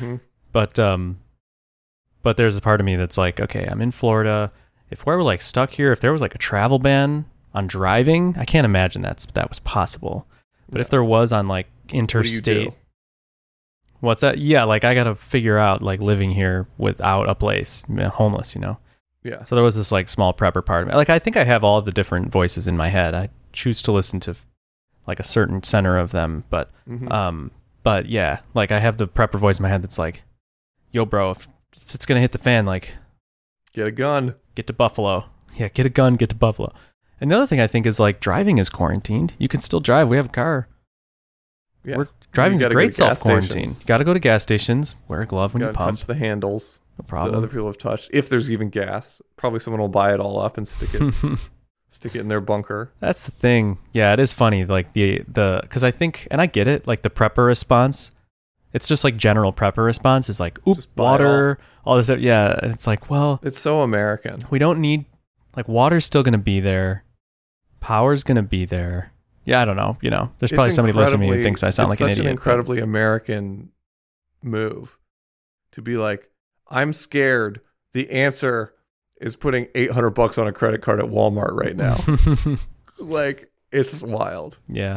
But um, but there's a part of me that's like, okay, I'm in Florida. If we're like stuck here, if there was like a travel ban on driving, I can't imagine that's that was possible. But Yeah. if there was on like interstate, What do you do? what's that? Yeah, like I gotta figure out like living here without a place, you know, homeless, you know. Yeah. So there was this like small prepper part of me. Like I think I have all the different voices in my head. I choose to listen to like a certain center of them, but Mhm. um, but yeah, like I have the prepper voice in my head that's like, "Yo, bro, if, if it's gonna hit the fan, like, Get a gun. get to Buffalo. Yeah, get a gun, get to Buffalo." And the other thing I think is like driving is quarantined. You can still drive. We have a car. Yeah. We're driving You a gotta great go to gas self quarantine. stations. Got to go to gas stations. Wear a glove when Gotta you pump. touch the handles No that problem. other people have touched. If there's even gas, probably someone will buy it all up and stick it stick it in their bunker. That's the thing. Yeah, it is funny. Like the the because I think, and I get it. Like the prepper response, it's just like general prepper response is like, oop, Just buy it water, all. this stuff. Yeah, and it's like, well, It's so American. we don't need like water's still gonna be there, power's gonna be there. Yeah, I don't know. You know, there's probably It's somebody listening to me who incredibly- thinks I sound it's like an such idiot. an incredibly American move to be like, I'm scared. The answer is putting eight hundred bucks on a credit card at Walmart right now. Like, it's wild. Yeah.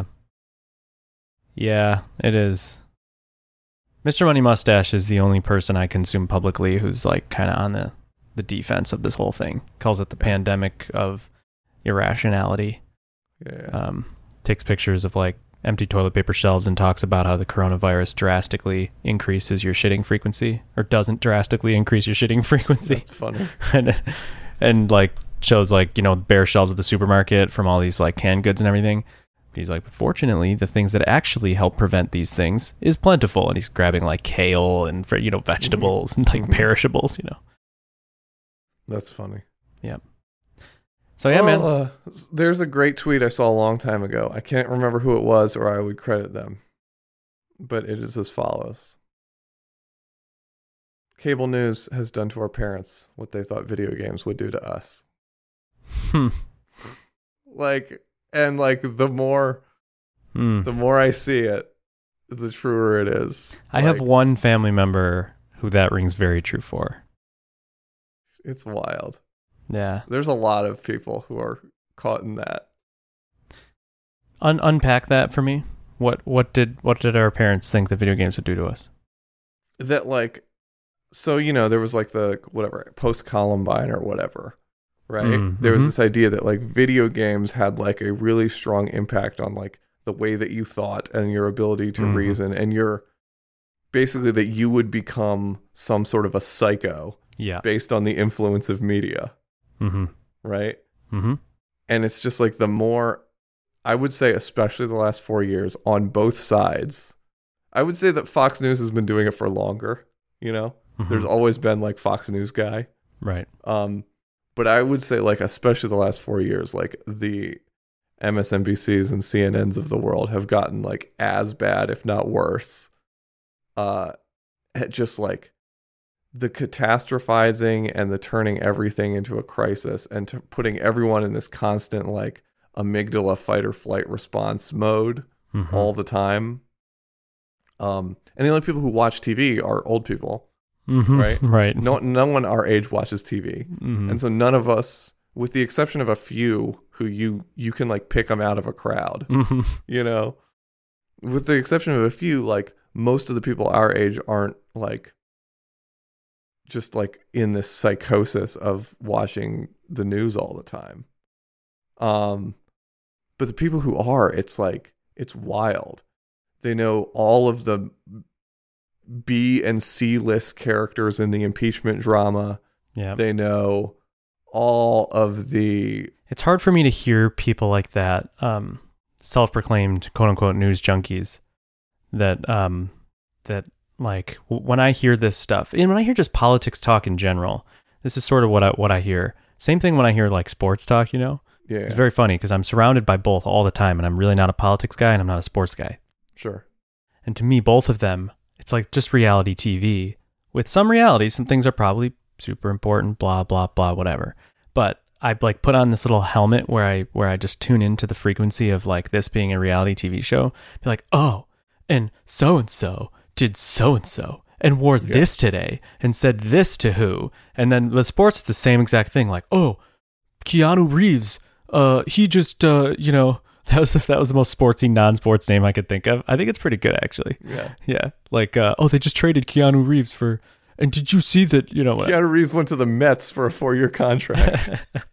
Yeah, it is. Mister Money Mustache is the only person I consume publicly who's like kind of on the, the defense of this whole thing. Calls it the pandemic of irrationality. Yeah. Um, takes pictures of like empty toilet paper shelves and talks about how the coronavirus drastically increases your shitting frequency or doesn't drastically increase your shitting frequency. That's funny. and, and like shows like, you know, bare shelves of the supermarket from all these like canned goods and everything. He's like, but fortunately, the things that actually help prevent these things is plentiful. And he's grabbing like kale and, for you know, vegetables and like Mhm. perishables, you know. That's funny. So yeah, Oh, man. uh, there's a great tweet I saw a long time ago. I can't remember who it was or I would credit them. But it is as follows. Cable news has done to our parents what they thought video games would do to us. Hmm. Like, and like the more Hmm. the more I see it, the truer it is. I have Like, one family member who that rings very true for. It's wild. Yeah. There's a lot of people who are caught in that. Un- unpack that for me. What what did what did our parents think the video games would do to us? That like, so you know, there was like the whatever post Columbine or whatever, right? Mm, There was mhm. this idea that like video games had like a really strong impact on like the way that you thought and your ability to Mhm. reason and your basically that you would become some sort of a psycho Yeah. based on the influence of media, Mm-hmm. right? Mm-hmm. And it's just like the more, I would say, especially the last four years on both sides. I would say that Fox News has been doing it for longer. You know, Mhm. there's always been like Fox News guy. Right. Um, but I would say like, especially the last four years, like the M S N B Cs and C N Ns of the world have gotten like as bad, if not worse. Uh, at just like the catastrophizing and the turning everything into a crisis and to putting everyone in this constant like amygdala fight or flight response mode Mhm. all the time. Um, and the only people who watch T V are old people. Mhm. right? Right. No, no one our age watches T V, Mhm. and so none of us, with the exception of a few who you you can like pick them out of a crowd, Mhm. you know, with the exception of a few, like most of the people our age aren't like just like in this psychosis of watching the news all the time. Um, but the people who are, it's like, it's wild. They know all of the B and C list characters in the impeachment drama. Yeah. They know all of the, It's hard for me to hear people like that, um, self-proclaimed quote unquote news junkies that, um, that like w- when I hear this stuff and when I hear just politics talk in general, this is sort of what I, what I hear. Same thing when I hear like sports talk, you know, yeah, it's very funny because I'm surrounded by both all the time and I'm really not a politics guy and I'm not a sports guy. sure. And to me, both of them, it's like just reality T V with some reality. Some things are probably super important, blah, blah, blah, whatever. But I like put on this little helmet where I where I just tune into the frequency of like this being a reality T V show. Be like, oh, and so and so did so and so, and wore Yeah. this today and said this to who. And then with sports, it's the same exact thing. Like, oh, Keanu Reeves, uh, he just, uh, you know, that was that was the most sportsy non-sports name I could think of. I think it's pretty good, actually. Yeah. Yeah. Like, uh, oh, they just traded Keanu Reeves for, and did you see that, you know, Keanu Reeves went to the Mets for a four-year contract.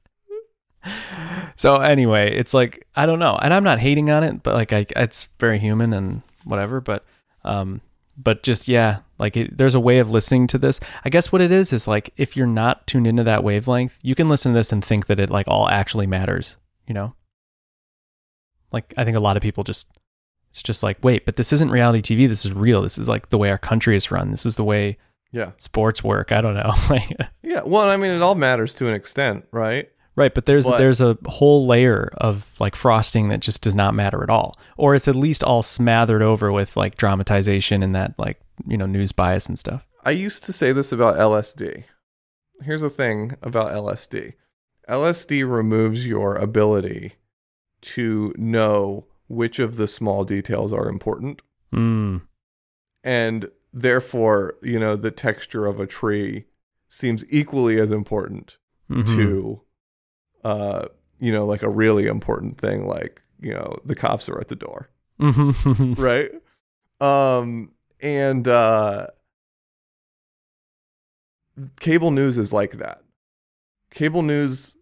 So anyway, it's like, I don't know. And I'm not hating on it, but like, I, it's very human and whatever. But, um, but just, yeah, like it, there's a way of listening to this. I guess what it is, is like, if you're not tuned into that wavelength, you can listen to this and think that it like all actually matters, you know? Like, I think a lot of people just, it's just like, wait, but this isn't reality T V. This is real. This is like the way our country is run. This is the way Yeah. sports work. I don't know. Like, Yeah. Well, I mean, it all matters to an extent, right? right, but there's But- there's a whole layer of like frosting that just does not matter at all, or it's at least all smothered over with like dramatization and that like, you know, news bias and stuff. I used to say this about L S D. Here's the thing about L S D. L S D removes your ability to know which of the small details are important. Mm. And therefore, you know, the texture of a tree seems equally as important Mhm. to, uh, you know, like a really important thing, like, you know, the cops are at the door, Mhm. right? Um, and uh, cable news is like that. Cable news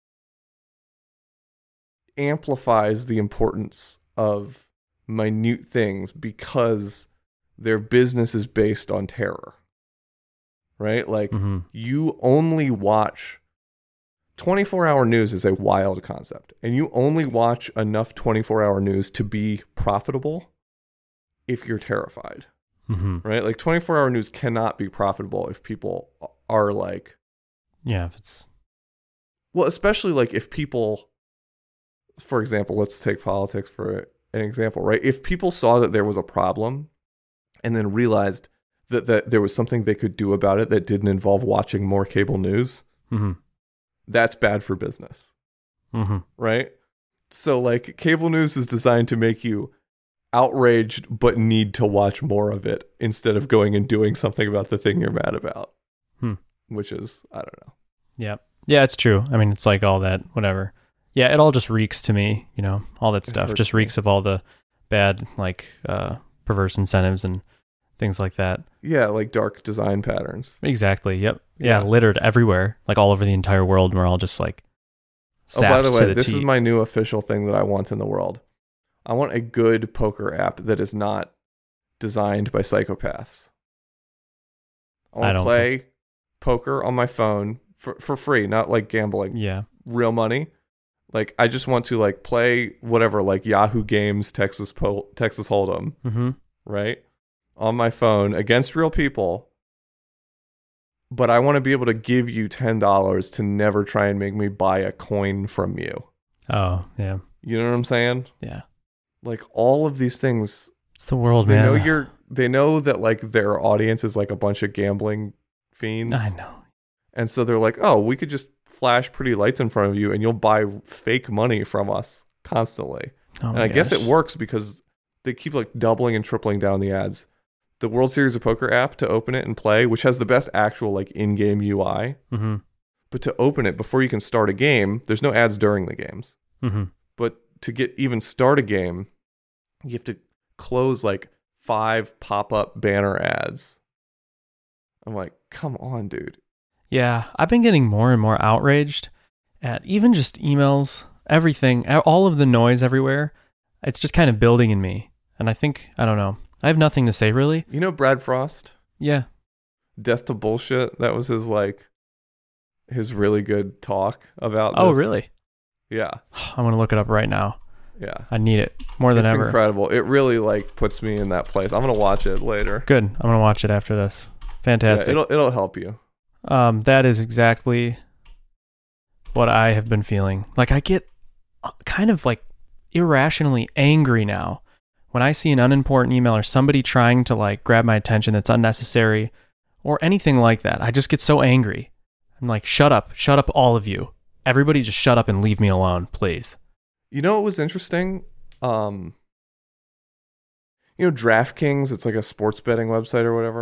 amplifies the importance of minute things because their business is based on terror, right? Like, Mhm. you only watch twenty-four hour news is a wild concept, and you only watch enough twenty-four hour news to be profitable if you're terrified, Mhm. right? Like, twenty-four hour news cannot be profitable if people are like, Yeah, if it's well, especially like if people, for example, let's take politics for an example, right? If people saw that there was a problem and then realized that, that there was something they could do about it that didn't involve watching more cable news, Mhm. that's bad for business, Mhm. right? So like, cable news is designed to make you outraged but need to watch more of it instead of going and doing something about the thing you're mad about. Hmm. Which is, I don't know. Yeah. Yeah, it's true. I mean, it's like all that, whatever. Yeah, it all just reeks to me, you know, all that It stuff hurts just me. reeks of all the bad, like, uh, perverse incentives and things like that. Yeah, like dark design patterns. Exactly. Yep. Yeah, Yeah. littered everywhere, like all over the entire world. And we're all just like, Oh, by sapped the to way, the this is teat. my new official thing that I want in the world. I want a good poker app that is not designed by psychopaths. I I want to don't play poker on my phone for, for free, not like gambling, Yeah. real money. Like, I just want to like play whatever, like Yahoo Games, Texas po- Texas Hold'em, Mm-hmm. right? On my phone against real people. But I want to be able to give you ten dollars to never try and make me buy a coin from you. Oh, yeah. You know what I'm saying? Yeah. Like, all of these things, It's the world, they man. know you're they know that like their audience is like a bunch of gambling fiends. I know. And so they're like, "Oh, we could just flash pretty lights in front of you and you'll buy fake money from us constantly." Oh, and my I guess it gosh. works because they keep like doubling and tripling down the ads. The World Series of Poker app, to open it and play, which has the best actual like in-game U I, Mm-hmm. but to open it before you can start a game, there's no ads during the games. Mm-hmm. But to get even start a game, you have to close like five pop-up banner ads. I'm like, come on, dude. Yeah, I've been getting more and more outraged at even just emails, everything, all of the noise everywhere. It's just kind of building in me. And I think, I don't know, I have nothing to say really. You know Brad Frost? Yeah. Death to Bullshit? That was his like his really good talk about Oh, this. really? Yeah. I want to look it up right now. Yeah. I need it more than It's ever. incredible. It really like puts me in that place. I'm going to watch it later. Good. I'm going to watch it after this. Yeah, Fantastic. it'll it'll help you. Um, that is exactly what I have been feeling. Like, I get uh, kind of like irrationally angry now when I see an unimportant email or somebody trying to like grab my attention that's unnecessary or anything like that. I just get so angry. I'm like, shut up, shut up, all of you. Everybody just shut up and leave me alone, please. You know what was interesting? Um, you know, DraftKings, it's like a sports betting website or whatever.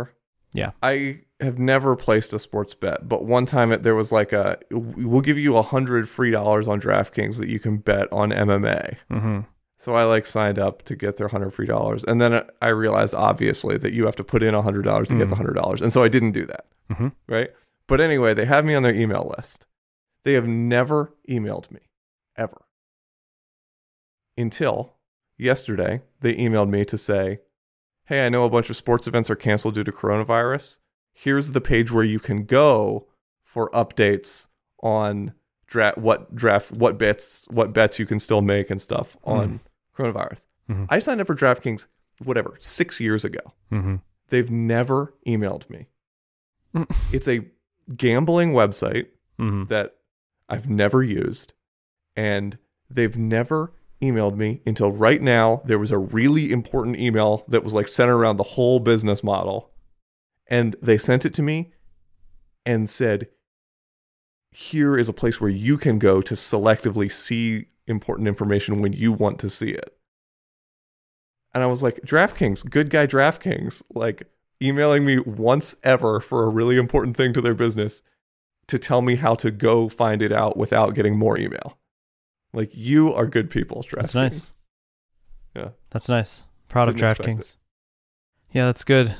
Yeah. I have never placed a sports bet, but one time it, there was like a, we'll give you a hundred free dollars on DraftKings that you can bet on M M A. Mm-hmm. So I like signed up to get their hundred free dollars, and then I realized obviously that you have to put in a hundred dollars to mm. get the hundred dollars, and so I didn't do that. Mm-hmm. Right? But anyway, they have me on their email list. They have never emailed me, ever, until yesterday. They emailed me to say, "Hey, I know a bunch of sports events are canceled due to coronavirus. Here's the page where you can go for updates on draft, what draft, what bets, what bets you can still make and stuff on mm. coronavirus." Mm-hmm. I signed up for DraftKings, whatever, six years ago. Mm-hmm. They've never emailed me. It's a gambling website mm-hmm. that I've never used, and they've never emailed me until right now. There was a really important email that was like centered around the whole business model, and they sent it to me and said, here is a place where you can go to selectively see important information when you want to see it. And I was like, DraftKings, good guy DraftKings, like emailing me once ever for a really important thing to their business to tell me how to go find it out without getting more email. Like, you are good people, DraftKings. That's nice. Yeah. That's nice. Proud Didn't of expect DraftKings. Yeah, that's good.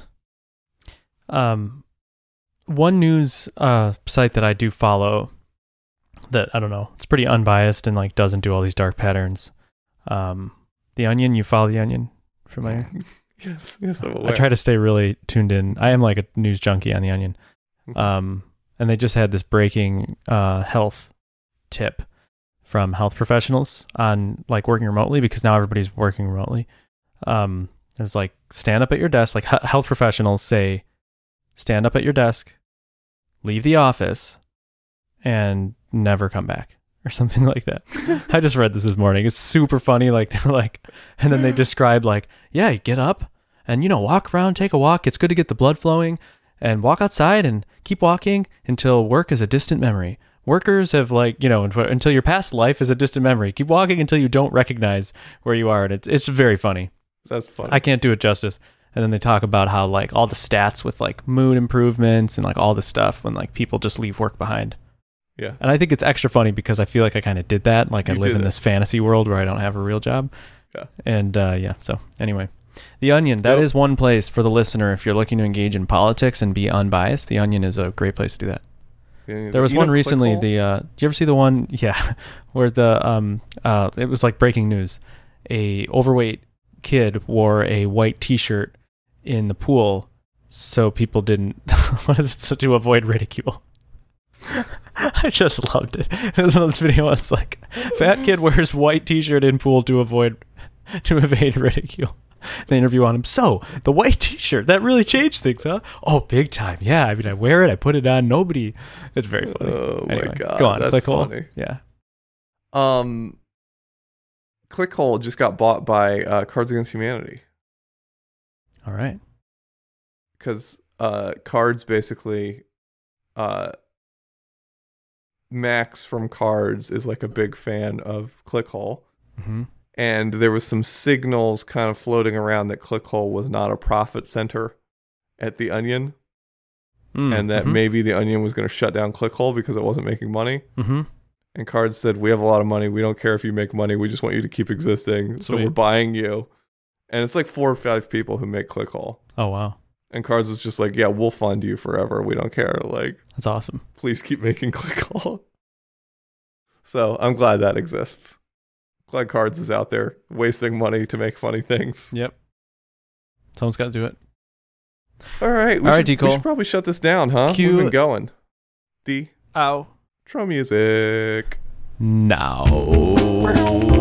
Um, one news uh site that I do follow that, I don't know, it's pretty unbiased and like doesn't do all these dark patterns. Um, The Onion, you follow The Onion? Familiar? Yes, yes, I'm aware. I try to stay really tuned in. I am like a news junkie on The Onion. Um, and they just had this breaking uh, health tip from health professionals on like working remotely, because now everybody's working remotely. Um, it's like, stand up at your desk. Like h- health professionals say, stand up at your desk, leave the office, and never come back, or something like that. I just read this this morning. It's super funny. Like, they're like, and then they describe like, yeah, you get up and, you know, walk around, take a walk. It's good to get the blood flowing, and walk outside and keep walking until work is a distant memory. Workers have like, you know, until your past life is a distant memory. Keep walking until you don't recognize where you are. And it's, it's very funny. That's funny. I can't do it justice. And then they talk about how like all the stats with like mood improvements and like all this stuff when like people just leave work behind. Yeah. And I think it's extra funny because I feel like I kind of did that. Like, You I live in it. this fantasy world where I don't have a real job. Yeah. And uh, yeah, so anyway, The Onion, Still, that is one place for the listener. If you're looking to engage in politics and be unbiased, The Onion is a great place to do that. yeah, There was you one know recently, Clickhole? the, uh, did you ever see the one? Yeah. Where the, um, uh, it was like breaking news. A overweight kid wore a white t-shirt in the pool so people didn't, what is it, so to avoid ridicule. I just loved it. It was one of those videos. It's like, fat kid wears white t-shirt in pool to avoid, to evade ridicule. They interview on him. So the white t-shirt, that really changed things, huh? Oh, big time. Yeah. I mean, I wear it. I put it on. Nobody. It's very funny. Oh Anyway, my god, go on. that's Clickhole. funny. Yeah. Um, Clickhole just got bought by uh, Cards Against Humanity All right. because uh, Cards basically, uh, Max from Cards is like a big fan of Clickhole. Mm-hmm. And there was some signals kind of floating around that Clickhole was not a profit center at The Onion, Mm, and that mm-hmm. maybe The Onion was going to shut down Clickhole because it wasn't making money. Mm-hmm. And Cards said, we have a lot of money. We don't care if you make money. We just want you to keep existing. So Sweet. we're buying you. And it's like four or five people who make Clickhole. Oh, wow. And Cards was just like, yeah, we'll fund you forever. We don't care. Like, That's awesome. please keep making Clickhole. So I'm glad that exists. Glad Cards is out there wasting money to make funny things. Yep. Someone's got to do it. All right. We, All right, should, D. Cole. we should probably shut this down, huh? Cue- We've been going. The Ow. intro music. Now.